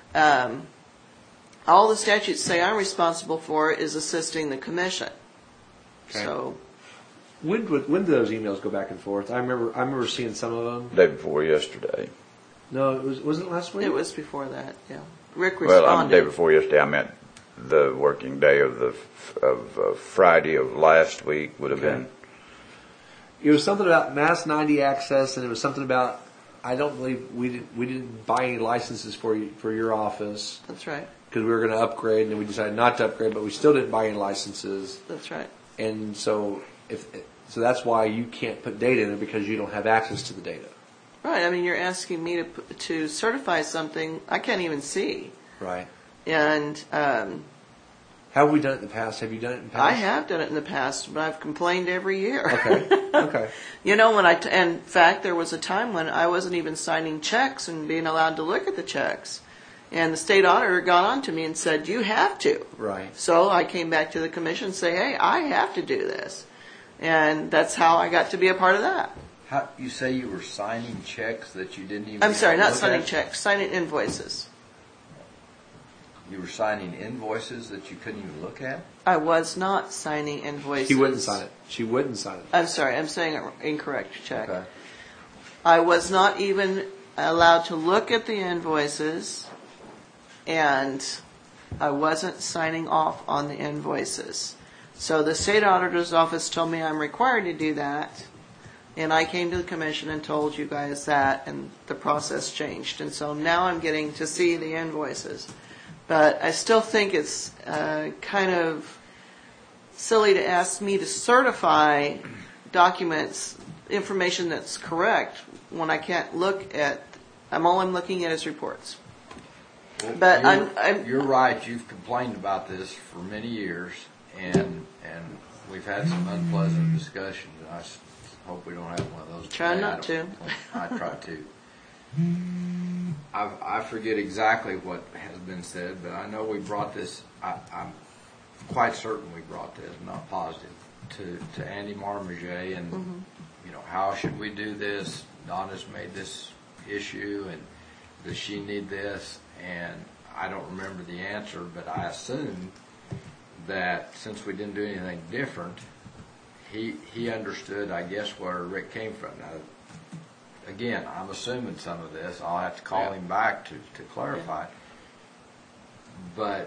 All the statutes say I'm responsible for is assisting the commission. Okay. So When did those emails go back and forth? I remember seeing some of them. Day before yesterday. No, wasn't it last week? it was before that, yeah. Rick Well, responded. day before yesterday, I meant the working day of Friday of last week would have Okay. been. It was something about Mass 90 access, and it was something about, I don't believe we didn't buy any licenses for your office That's right. because we were going to upgrade, and then we decided not to upgrade, but we still didn't buy any licenses, That's right. and so that's why you can't put data in it, because you don't have access to the data. Right. I mean, you're asking me to certify something I can't even see. Right. And How have we done it in the past? Have you done it in the past? I have done it in the past, but I've complained every year. Okay. Okay. In fact, there was a time when I wasn't even signing checks and being allowed to look at the checks. And the state auditor got on to me and said, you have to. Right. So I came back to the commission and say, hey, I have to do this. And that's how I got to be a part of that. How, you say you were signing checks that you didn't even I'm sorry, not look signing at? checks, signing invoices. You were signing invoices that you couldn't even look at? I was not signing invoices. He wouldn't sign it. She wouldn't sign it. I'm sorry, I'm saying it incorrect, Chuck. Okay. I was not even allowed to look at the invoices, and I wasn't signing off on the invoices. So the state auditor's office told me I'm required to do that, and I came to the commission and told you guys that, and the process changed. And so now I'm getting to see the invoices. But I still think it's kind of silly to ask me to certify documents, information that's correct, when I can't look at, all I'm looking at is reports. Well, But you're right. You've complained about this for many years, and we've had some unpleasant discussions. And I hope we don't have one of those. Try not to. I try to. I forget exactly what has been said, but I know we brought this. I'm quite certain we brought this, not positive, to Andy Marmaget, and how should we do this? Donna's made this issue, and does she need this? And I don't remember the answer, but I assume that since we didn't do anything different, he understood, I guess, where Rick came from. Now, again, I'm assuming some of this. I'll have to call him back to clarify. But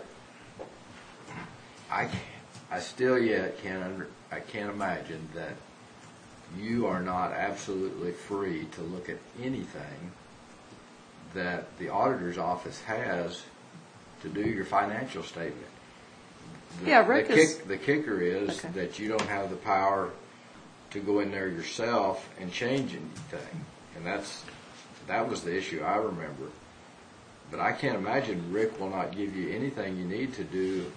I still yet I can't imagine that you are not absolutely free to look at anything that the auditor's office has to do your financial statement. The kicker is that you don't have the power to go in there yourself and change anything. And that was the issue I remember. But I can't imagine Rick will not give you anything you need to do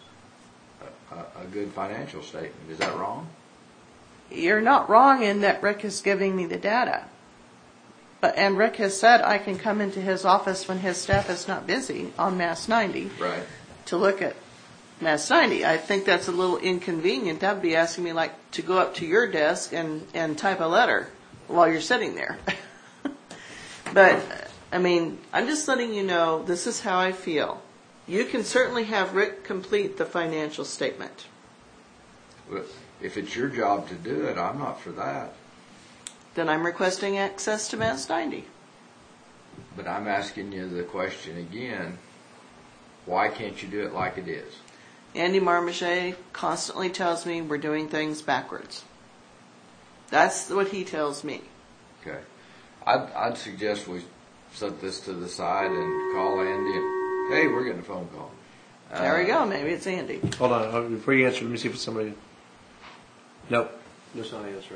a good financial statement. Is that wrong? You're not wrong in that Rick is giving me the data. And Rick has said I can come into his office when his staff is not busy on Mass 90 to look at Mass 90. I think that's a little inconvenient. That would be asking me to go up to your desk and type a letter while you're sitting there. But, I'm just letting you know this is how I feel. You can certainly have Rick complete the financial statement. Well, if it's your job to do it, I'm not for that. Then I'm requesting access to Mass 90. But I'm asking you the question again, why can't you do it like it is? Andy Marmaget constantly tells me we're doing things backwards. That's what he tells me. Okay. I'd suggest we set this to the side and call Andy and, hey, we're getting a phone call. There we go. Maybe it's Andy. Hold on. Before you answer, let me see if it's somebody. Nope. There's not an answer.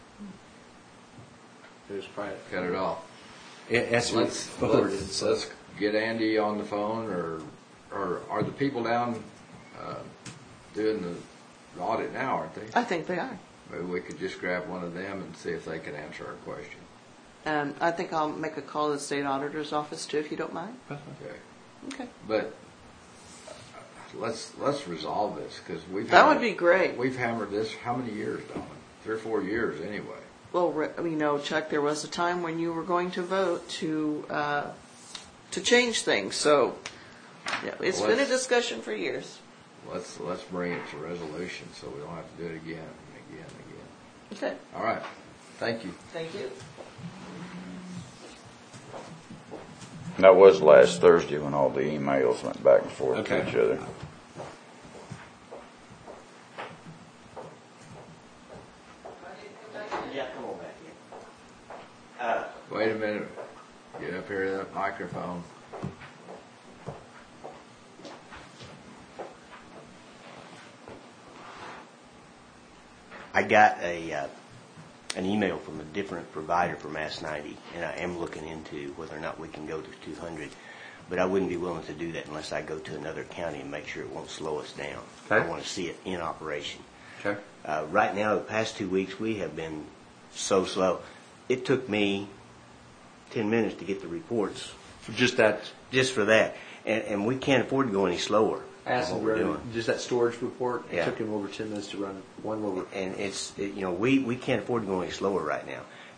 There's private. Cut it off. Let's get Andy on the phone, or are the people down doing the audit now, aren't they? I think they are. Maybe we could just grab one of them and see if they can answer our question. I think I'll make a call to the state auditor's office too, if you don't mind. Okay. But let's resolve this, because that would be great. We've hammered this how many years, Donna? 3 or 4 years anyway. Well, Chuck, there was a time when you were going to vote to change things. So it's been a discussion for years. Let's bring it to resolution so we don't have to do it again and again and again. Okay. All right. Thank you. Thank you. That was last Thursday when all the emails went back and forth to each other. Yeah, come on back in. Wait a minute. Get up here to that microphone. I got an email from a different provider for Mass 90, and I am looking into whether or not we can go to 200. But I wouldn't be willing to do that unless I go to another county and make sure it won't slow us down. Okay. I want to see it in operation. Okay. Right now, the past 2 weeks, we have been so slow. It took me 10 minutes to get the reports. For just that. Just for that. And we can't afford to go any slower. Just that storage report. It Yeah. took him over 10 minutes to run one over. And we can't afford to go any slower right now. Now,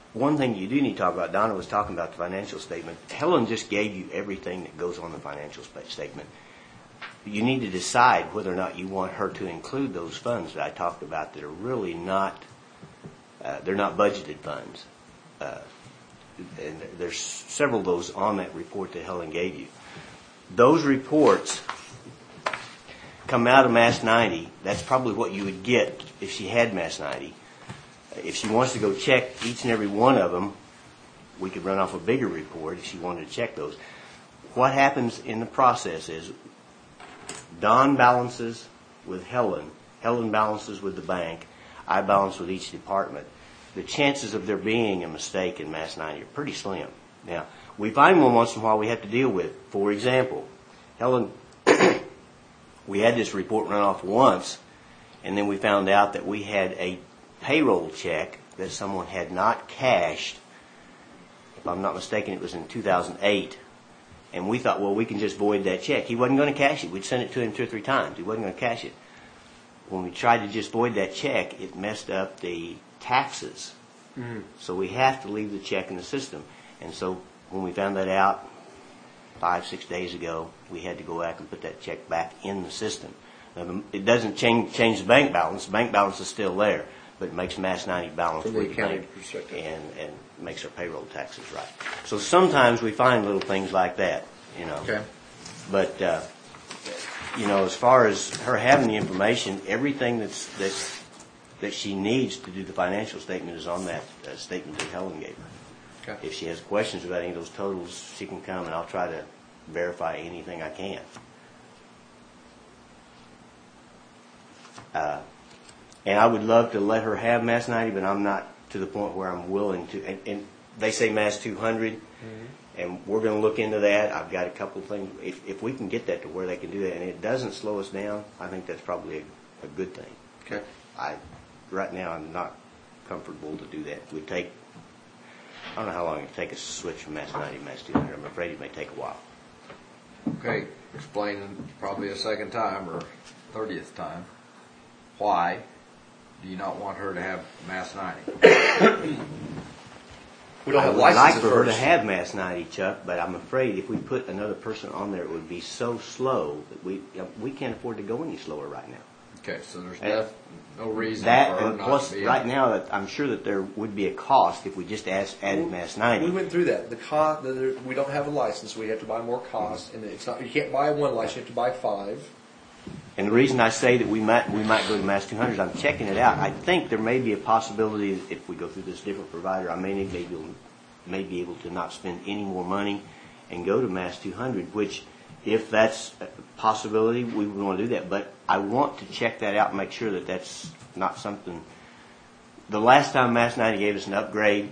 one thing you do need to talk about, Donna was talking about the financial statement. Helen just gave you everything that goes on the financial statement. You need to decide whether or not you want her to include those funds that I talked about that are really not, they're not budgeted funds. And there's several of those on that report that Helen gave you. Those reports come out of Mass 90. That's probably what you would get if she had Mass 90. If she wants to go check each and every one of them, we could run off a bigger report if she wanted to check those. What happens in the process is Don balances with Helen, Helen balances with the bank, I balance with each department. The chances of there being a mistake in Mass 90 are pretty slim. Now, we find one once in a while we have to deal with. For example, Helen, we had this report run off once, and then we found out that we had a payroll check that someone had not cashed. If I'm not mistaken, it was in 2008. And we thought, well, we can just void that check. He wasn't going to cash it. We'd sent it to him 2 or 3 times. He wasn't going to cash it. When we tried to just void that check, it messed up the taxes. Mm-hmm. So we have to leave the check in the system. And so when we found that out 5-6 days ago, we had to go back and put that check back in the system. Now, it doesn't change the bank balance. The bank balance is still there, but it makes Mass 90 balance from the accounting perspective and makes our payroll taxes right. So sometimes we find little things like that, you know. Okay. But you know, as far as her having the information, everything that she needs to do the financial statement is on that statement that Helen gave her. Okay. If she has questions about any of those totals, she can come and I'll try to verify anything I can. And I would love to let her have Mass 90, but I'm not to the point where I'm willing to. And they say Mass 200, mm-hmm. and we're going to look into that. I've got a couple of things. If we can get that to where they can do that, and it doesn't slow us down, I think that's probably a good thing. Okay. Right now, I'm not comfortable to do that. We take. I don't know how long it would take us to switch from Mass 90 to Mass 200. I'm afraid it may take a while. Okay, explain probably a second time or 30th time. Why do you not want her to have Mass 90? We don't have I would like licenses for her to first. have Mass 90, Chuck, but I'm afraid if we put another person on there, it would be so slow that we can't afford to go any slower right now. Okay, so there's no reason That, for her and not plus, to be right now, that I'm sure that there would be a cost if we just added Mass 90. We went through that. The cost. We don't have a license. We have to buy more costs, and it's not. You can't buy one license. You have to buy 5. And the reason I say that we might go to Mass 200 is I'm checking it out. I think there may be a possibility if we go through this different provider, I may be able to not spend any more money and go to Mass 200, which if that's a possibility, we would want to do that. But I want to check that out and make sure that that's not something. The last time Mass 90 gave us an upgrade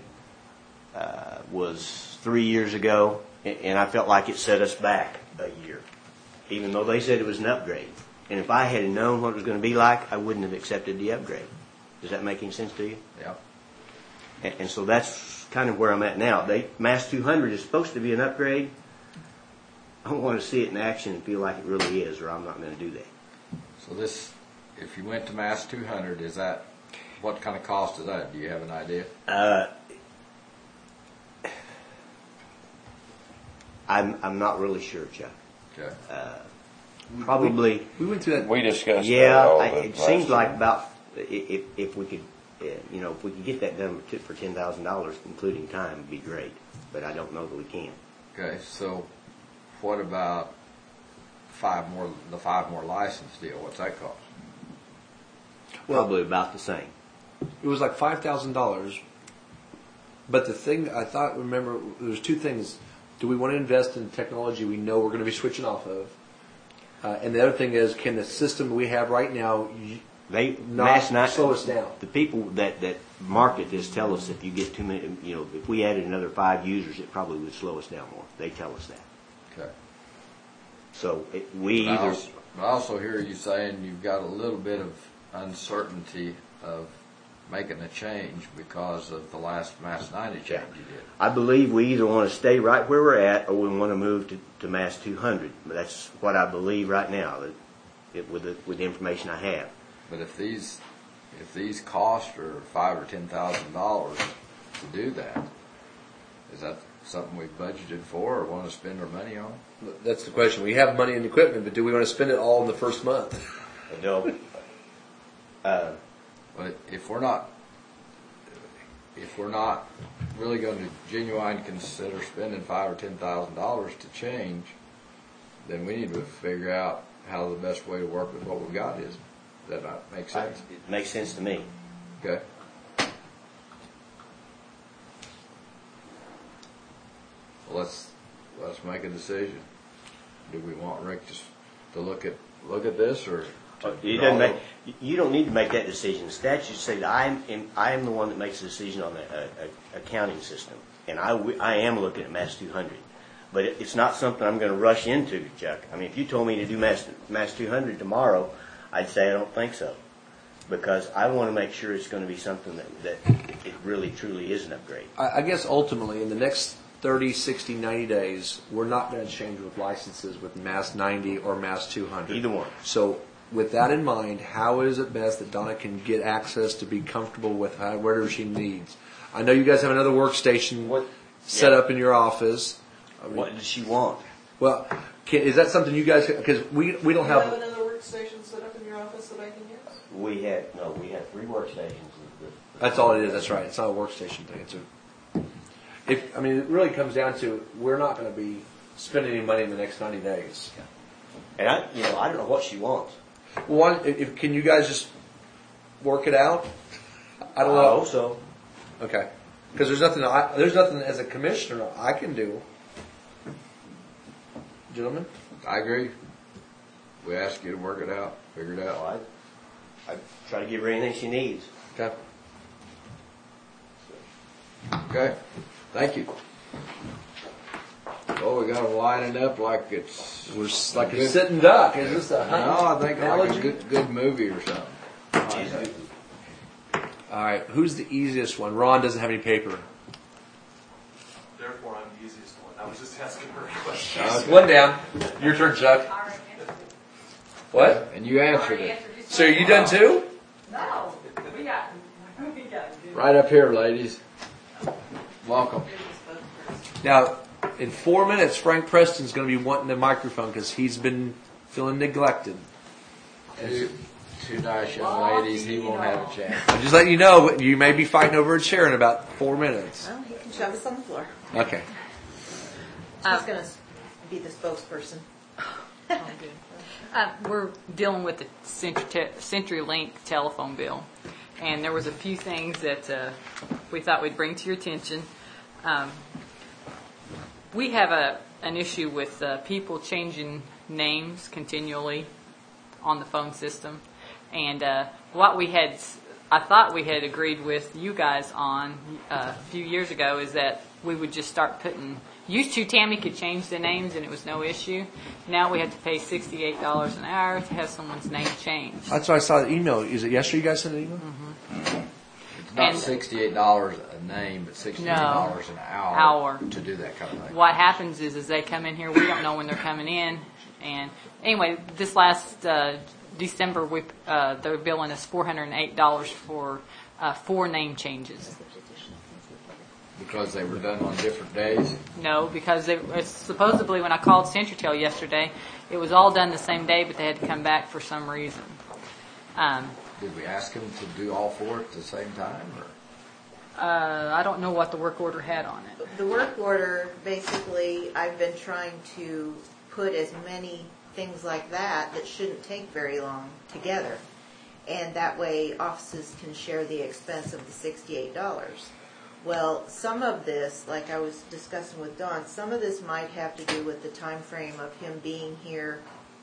was 3 years ago, and I felt like it set us back a year, even though they said it was an upgrade. And if I had known what it was going to be like, I wouldn't have accepted the upgrade. Does that make any sense to you? Yeah. And so that's kind of where I'm at now. Mass 200 is supposed to be an upgrade. I want to see it in action and feel like it really is, or I'm not going to do that. So this, if you went to Mass 200, is that, what kind of cost is that? Do you have an idea? I'm not really sure, Chuck. Okay. Probably. We went through that. We discussed Yeah, that all it seems like about if we could, if we could get that done for $10,000, including time, would be great. But I don't know that we can. Okay, so what about the 5 more license deal? What's that cost? Probably about the same. It was like $5,000. But the thing remember, there's 2 things. Do we want to invest in technology we know we're going to be switching off of? And the other thing is, can the system we have right now slow us down? The people that market this tell us if you get too many, if we added another 5 users, it probably would slow us down more. They tell us that. Okay. So I also hear you saying you've got a little bit of uncertainty of making a change because of the last Mass 90 change you did. I believe we either want to stay right where we're at or we want to move to Mass 200. But that's what I believe right now with the information I have. But if these costs are $5,000 or $10,000, to do that. Is that something we budgeted for or want to spend our money on? That's the question. We have money and equipment, but do we want to spend it all in the first month? No. But if we're not really going to genuinely consider spending $5,000 or $10,000 to change, then we need to figure out how the best way to work with what we got is. Does that not make sense? It makes sense to me. Okay. Well, let's make a decision. Do we want Rick just to look at this, or You don't need to make that decision. The statutes say that I am the one that makes the decision on the accounting system, and I am looking at Mass 200. But it's not something I'm going to rush into, Chuck. I mean, if you told me to do Mass 200 tomorrow, I'd say I don't think so, because I want to make sure it's going to be something that it really truly is an upgrade. I guess ultimately in the next 30, 60, 90 days, we're not going to change with licenses with Mass 90 or Mass 200. Either one. So with that in mind, how is it best that Donna can get access to be comfortable with whatever she needs? I know you guys have another workstation set up in your office. What does she want? Well, is that something you guys, because we don't Do you have... have another workstation set up in your office that I can use? We have 3 workstations. That's all it is. That's right. It's not a workstation thing. It really comes down to we're not going to be spending any money in the next 90 days. And I don't know what she wants. Well, can you guys just work it out? I don't know. I hope so. Okay. Because there's nothing as a commissioner I can do. Gentlemen? I agree. We ask you to work it out, figure it out. I try to give her anything she needs. Okay. Okay. Thank you. Well, we got them lining up like it's Like a sitting duck. Is this a no? I think analogy? like a good movie or something. All right. Who's the easiest one? Ron doesn't have any paper. Therefore, I'm the easiest one. I was just asking her a question. One down. Your turn, Chuck. What? And you answered it. So are you done too? No, we got Right up here, ladies. Welcome. Now, in 4 minutes, Frank Preston's going to be wanting the microphone because he's been feeling neglected. Two nice young ladies. He won't have a chance. I'm just letting you know, you may be fighting over a chair in about 4 minutes. Well, he can shove us on the floor. Okay. He's going to be the spokesperson. We're dealing with the CenturyLink telephone bill, and there was a few things that we thought we'd bring to your attention. We have an issue with people changing names continually on the phone system, and what I thought we had agreed with you guys on a few years ago is that we would just start putting. Used to, Tammy could change the names and it was no issue. Now we have to pay $68 an hour to have someone's name changed. That's why I saw the email. Is it yesterday you guys sent an email? Mm-hmm. It's not $68 a name, but $68 an hour to do that kind of thing. What happens is they come in here, we don't know when they're coming in. And anyway, this last December, they're billing us $408 for 4 name changes. Because they were done on different days? No, because supposedly when I called CenturyTel yesterday, it was all done the same day, but they had to come back for some reason. Did we ask them to do all 4 at the same time? Or? I don't know what the work order had on it. The work order, basically, I've been trying to put as many things like that shouldn't take very long together. And that way offices can share the expense of the $68. Well, some of this, like I was discussing with Dawn, some of this might have to do with the time frame of him being here,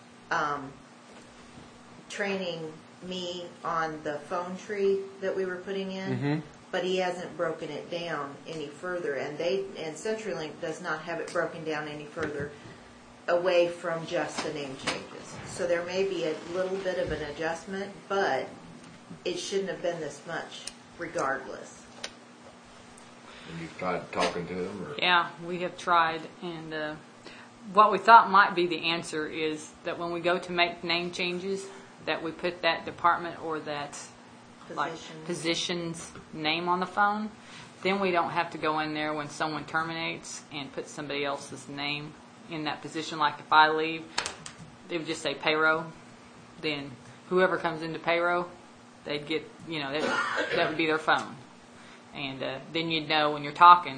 training me on the phone tree that we were putting in, but he hasn't broken it down any further, and CenturyLink does not have it broken down any further away from just the name changes. So there may be a little bit of an adjustment, but it shouldn't have been this much regardless. And you've tried talking to them? Or? Yeah, we have tried, and what we thought might be the answer is that when we go to make name changes, that we put that department or that like position's name on the phone, then we don't have to go in there when someone terminates and put somebody else's name in that position. Like if I leave, they would just say payroll. Then whoever comes into payroll, they'd get, that would be their phone. And then you'd know when you're talking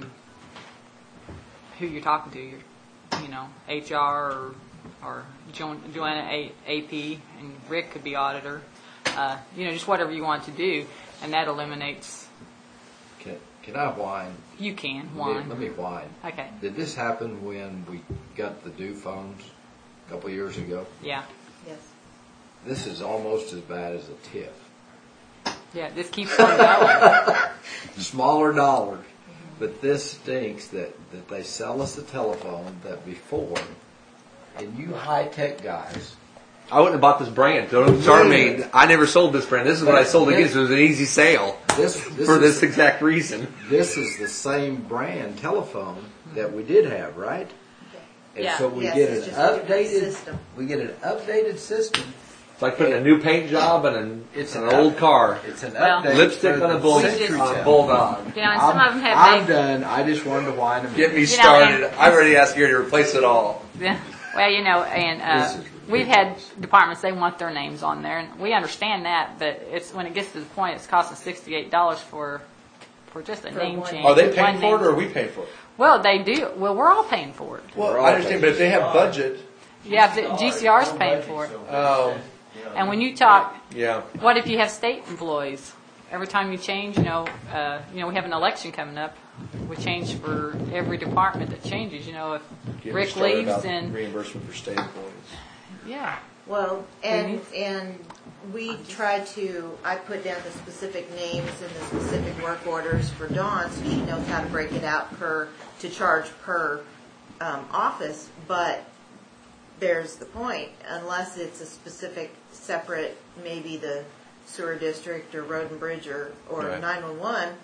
who you're talking to. HR or Joanna AP, and Rick could be auditor. Just whatever you want to do, and that eliminates. Can I whine? You can whine. Let me whine. Okay. Did this happen when we got the Do phones a couple of years ago? Yeah. Yes. This is almost as bad as a TIF. Yeah, this keeps on going. Smaller dollars, but this stinks that they sell us a telephone that before, and you high-tech guys. I wouldn't have bought this brand. Don't start me. I never sold this brand. This is what I sold against. It was an easy sale for this exact reason. This is the same brand telephone that we did have, right? And Yeah. so we Yes, get it's an just a different updated system. We get an updated system. It's like putting a new paint job on It's an old car. It's an Well- update. Lipstick for on a the bull, Century on a Town. bulldog. Yeah, and some of them have I'm names. done. I just wanted to whine a minute. Get me know, started. and- I already asked Gary to replace it all. Yeah. Well, and we've had departments, they want their names on there, and we understand that, but it's when it gets to the point, it's costing $68 for just a name one. change. Are they One paying for it, name. or are we paying for it? Well, they do. Well, we're all paying for it. Well, I understand, but if they have budget, Yeah, the GCR's paying for it. oh, And when you talk, yeah. what if you have state employees? Every time you change, we have an election coming up. We change for every department that changes. If Get me Rick started leaves, about then reimbursement for state employees. yeah. Well, and we try to, I put down the specific names and the specific work orders for Dawn, so she knows how to break it out to charge per office, but there's the point, unless it's a specific separate, maybe the sewer district or road and bridge or Right. 911,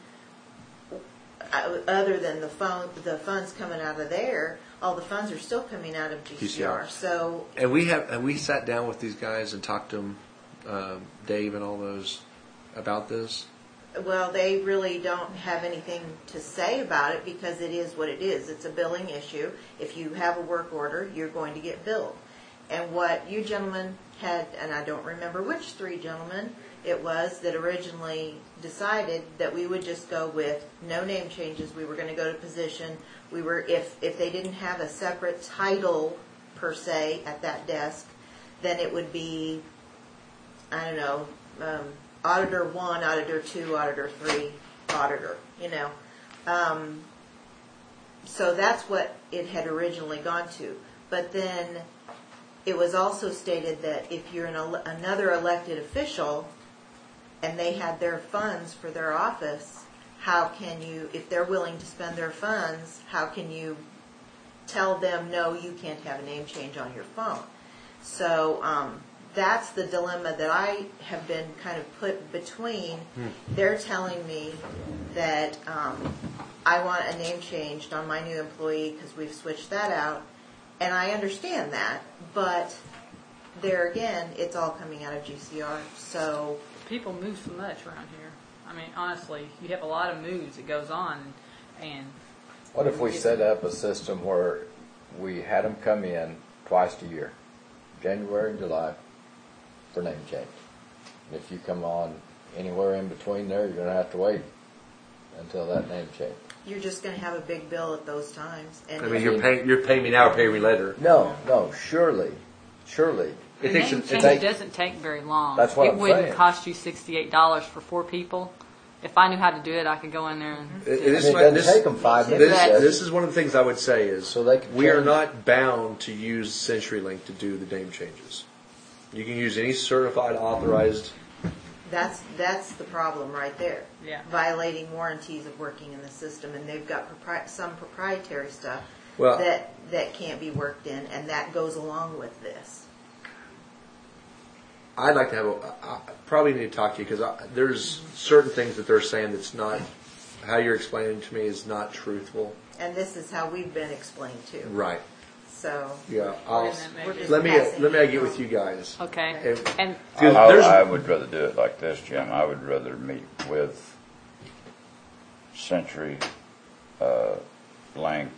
other than the funds coming out of there, all the funds are still coming out of GCR. So And we sat down with these guys and talked to them, Dave and all those, about this. well, they really don't have anything to say about it because it is what it is. It's a billing issue. If you have a work order, you're going to get billed. And what you gentlemen had, and I don't remember which three gentlemen it was that originally decided that we would just go with no name changes. We were going to go to position. We were, if they didn't have a separate title per se at that desk, then it would be, I don't know, Auditor 1, Auditor 2, Auditor 3, Auditor, So that's what it had originally gone to. But then it was also stated that if you're another elected official and they had their funds for their office, how can you, if they're willing to spend their funds, how can you tell them, no, you can't have a name change on your phone? So that's the dilemma that I have been kind of put between. They're telling me that I want a name changed on my new employee because we've switched that out. And I understand that, but there again, it's all coming out of GCR. So People move so much around here. I mean, honestly, you have a lot of moves that goes on, and What if we set up a system where we had them come in twice a year, January and July, for name change? And if you come on anywhere in between there, you're going to have to wait until that name change. you're just going to have a big bill at those times. And I mean, you're paying me now or paying me later. No, surely. the It takes name it change takes- doesn't take very long. That's what it I'm wouldn't saying. cost you $68 for 4 people. If I knew how to do it, I could go in there and. This, It doesn't take them 5 minutes. this is one of the things I would say is So they can we are change. not bound to use CenturyLink to do the name changes. You can use any certified, authorized. That's the problem right there. Yeah. Violating warranties of working in the system, and they've got some proprietary stuff Well- that can't be worked in, and that goes along with this. I'd like to have I probably need to talk to you because there's certain things that they're saying that's not, how you're explaining to me is not truthful. And this is how we've been explained to. Right. So Yeah, We're just let me passing get it with you guys. Okay. And I would rather do it like this, Jim. I would rather meet with Century, Link,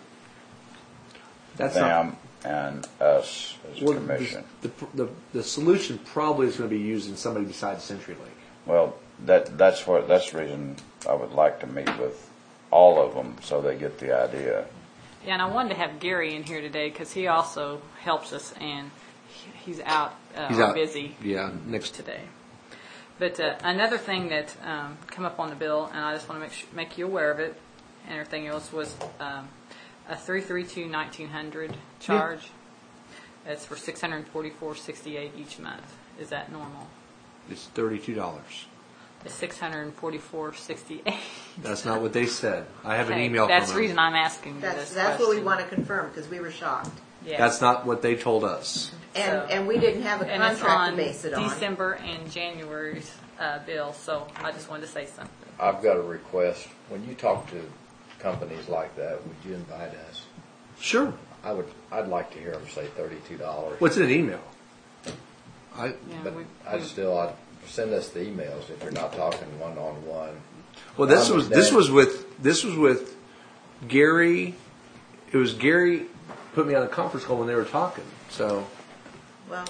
That's not, them, and us as a well, commission. the solution probably is going to be using somebody besides CenturyLink. Well, that's the reason I would like to meet with all of them so they get the idea. yeah, and I wanted to have Gary in here today because he also helps us, and he's out, He's out busy Yeah, next. today. But another thing that come up on the bill, and I just want to make you aware of it, and everything else was a 332-1900 charge. It's for $644.68 each month. Is that normal? It's $32. It's $644.68. That's not what they said. I have an Okay, email that's from the them. reason I'm asking you that's this what we question. want to confirm because we were shocked. Yeah. That's not what they told us. And we didn't have a And it's contract on to base it on. December and January's bill, so I just wanted to say something. I've got a request. When you talk to companies like that, would you invite us? Sure. I'd like to hear them say $32. What's in an email? Yeah, But I'd send us the emails if you're not talking one-on-one. Well, this was with Gary. It was Gary put me on a conference call when they were talking. So, Well,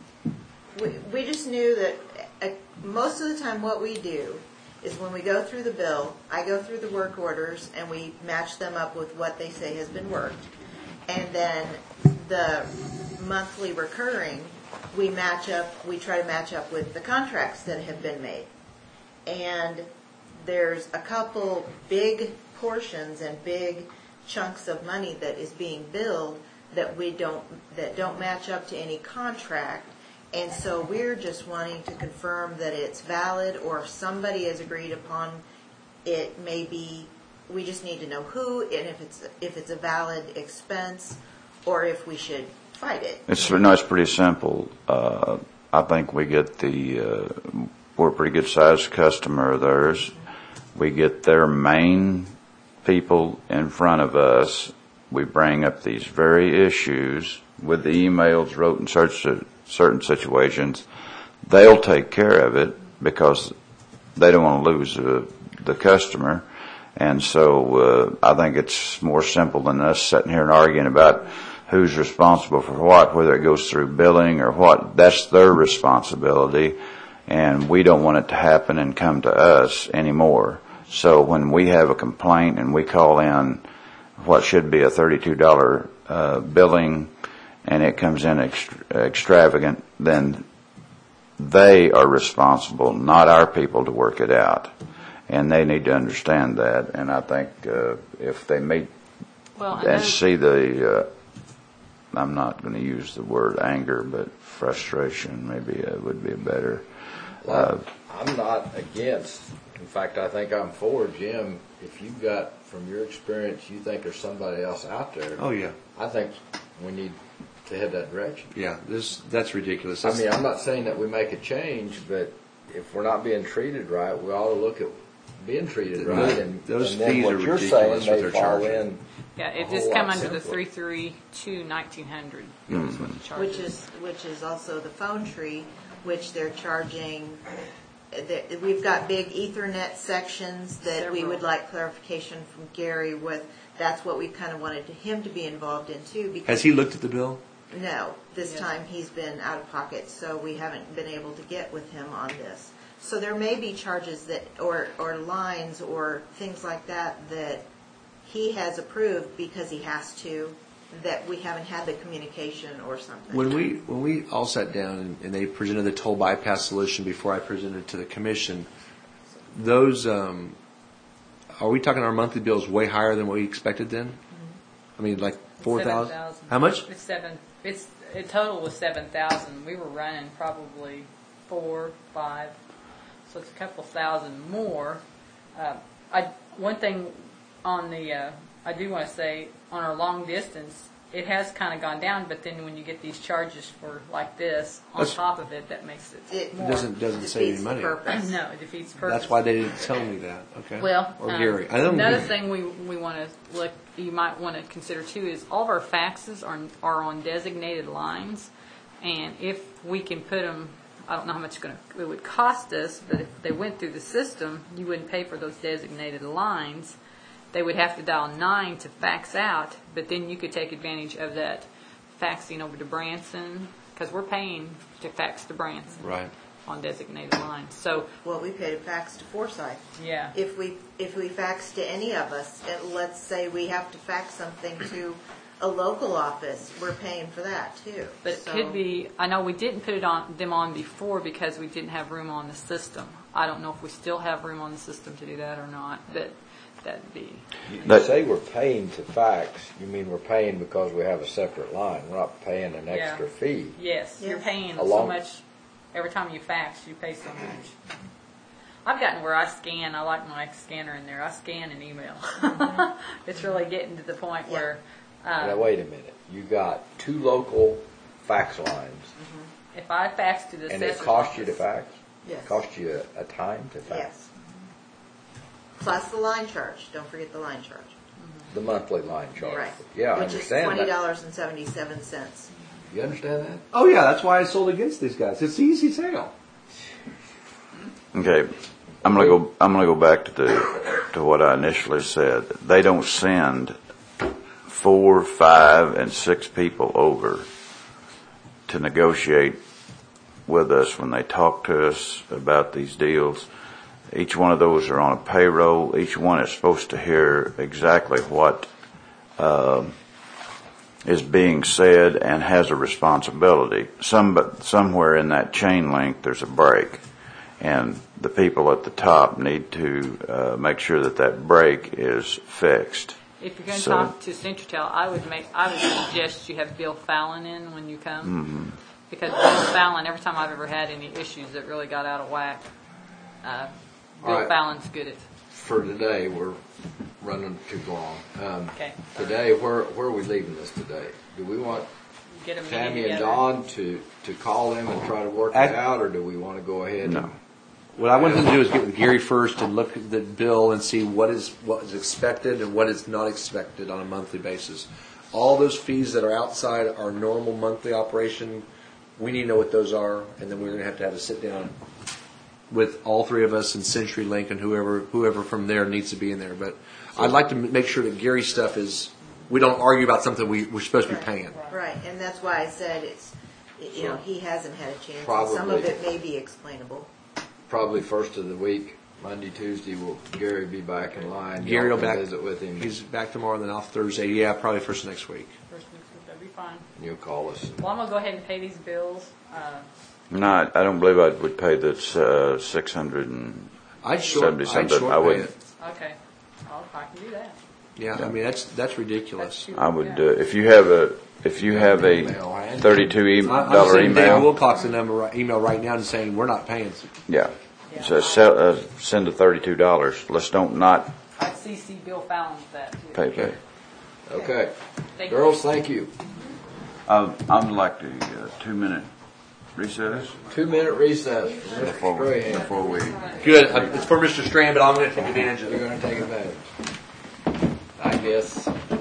we just knew that most of the time what we do is when we go through the bill, I go through the work orders and we match them up with what they say has been worked. And then the monthly recurring, we try to match up with the contracts that have been made. And there's a couple big portions and big chunks of money that is being billed that don't match up to any contract. And so we're just wanting to confirm that it's valid, or if somebody has agreed upon it, maybe we just need to know who, and if it's a valid expense, or if we should fight it. It's pretty simple. I think we get we're a pretty good sized customer of theirs. We get their main people in front of us. We bring up these very issues with the emails wrote in certain situations. They'll take care of it because they don't want to lose the customer. And so I think it's more simple than us sitting here and arguing about who's responsible for what, whether it goes through billing or what. That's their responsibility, and we don't want it to happen and come to us anymore. So when we have a complaint and we call in what should be a $32 billing and it comes in extravagant, then they are responsible, not our people, to work it out. And they need to understand that. And I think if they meet and see I'm not going to use the word anger, but frustration maybe would be a better. I'm not against. In fact, I think I'm for, Jim. If you've got, from your experience, you think there's somebody else out there. oh yeah, I think we need to head that direction. yeah. That's ridiculous. I mean, I'm not saying that we make a change, but if we're not being treated right, we ought to look at being treated right. And those and then fees what are you're ridiculous saying what may they're fall charging. in. Yeah, it a just whole come lot under the simpler. 332-1900 is what the charge Which is also the phone tree, which they're charging. We've got big Ethernet sections that we would like clarification from Gary with. That's what we kind of wanted him to be involved in too. Because Has he looked at the bill? No, this time he's been out of pocket, so we haven't been able to get with him on this. So there may be charges that, or lines or things like that he has approved because he has to, that we haven't had the communication or something. When we all sat down and they presented the toll bypass solution before I presented it to the commission, those are we talking our monthly bills way higher than what we expected then? I mean, like 4,000. How much? It's total was 7,000. We were running probably 4, 5, so it's a couple thousand more. One thing on the I do want to say on our long distance it has kind of gone down, but then when you get these charges for like this on top of it, that makes it more. Doesn't save any money. Purpose. No, it defeats purpose. That's why they didn't tell me that. Okay. Well, or Gary. I don't another know. thing we want to look, you might want to consider too, is all of our faxes are on designated lines, and if we can put them, I don't know how much it would cost us, but if they went through the system, you wouldn't pay for those designated lines. They would have to dial 9 to fax out, but then you could take advantage of that faxing over to Branson, because we're paying to fax to Branson. Right. On designated lines. So, Well, we paid a fax to Forsyth. yeah. If we fax to any of us, let's say we have to fax something to a local office, we're paying for that too. But it could be, I know we didn't put them on before because we didn't have room on the system. I don't know if we still have room on the system to do that or not, but that'd be. You say we're paying to fax, you mean we're paying because we have a separate line, we're not paying an extra fee? Yes, you're Yes. paying so Along- much, every time you fax, you pay so much. I've gotten where I scan, I like my scanner in there, I scan and email. It's really getting to the point where. Now, wait a minute, you got 2 local fax lines, If I fax to the and it assessor's costs you to office- fax? Yes. Costs you a time to fax? Yes. Plus the line charge. Don't forget the line charge. The monthly line charge. Right. Yeah, I Which is understand that. $20.77. You understand that? Oh yeah, that's why I sold against these guys. It's the easy sale. Okay, I'm gonna go back to what I initially said. They don't send 4, 5, and 6 people over to negotiate with us when they talk to us about these deals. Each one of those are on a payroll. Each one is supposed to hear exactly what is being said and has a responsibility. Somewhere in that chain link, there's a break, and the people at the top need to make sure that break is fixed. If you're going to talk to Centratel, I would suggest you have Bill Fallon in when you come. Mm-hmm. Because Bill Fallon, every time I've ever had any issues that really got out of whack, Bill All right. Fallon's good at. For today, we're running too long. Okay. Today, where are we leaving this today? Do we want Get a meeting Tammy and together. Don to call them and try to work it out, or do we want to go ahead? No. What I want them to do is get with Gary first and look at the bill and see what is expected and what is not expected on a monthly basis. All those fees that are outside our normal monthly operation, we need to know what those are, and then we're going to have a sit down with all 3 of us and CenturyLink and whoever from there needs to be in there. But I'd like to make sure that Gary's stuff is, we don't argue about something we're supposed to be paying. Right, and that's why I said it's, he hasn't had a chance. Probably. Some of it may be explainable. Probably first of the week, Monday, Tuesday, will Gary be back in line? Gary will Y'all can back. visit with him. He's back tomorrow, then off Thursday. Yeah, probably first of next week. First week, that'd be fine. And you'll call us. Well, I'm going to go ahead and pay these bills. No, I don't believe I would pay the 600 and I'd 70 short something. I pay wouldn't. it. Okay. Well, if I can do that. Yeah, I mean that's ridiculous. That's I would. Yeah. If you have a $32 I'm dollar sending Dave email, Wilcox a email right now and saying we're not paying. yeah. Yeah. So send the $32. Let's not I'd CC Bill Fallon with that too. pay. Okay. Thank Girls, thank you. I'd like to 2-minute recess 2-minute recess for Mr. before Strahan. before we. Good. It's for Mr. Strand, but I'm going to take advantage of You're it. going to take advantage. I guess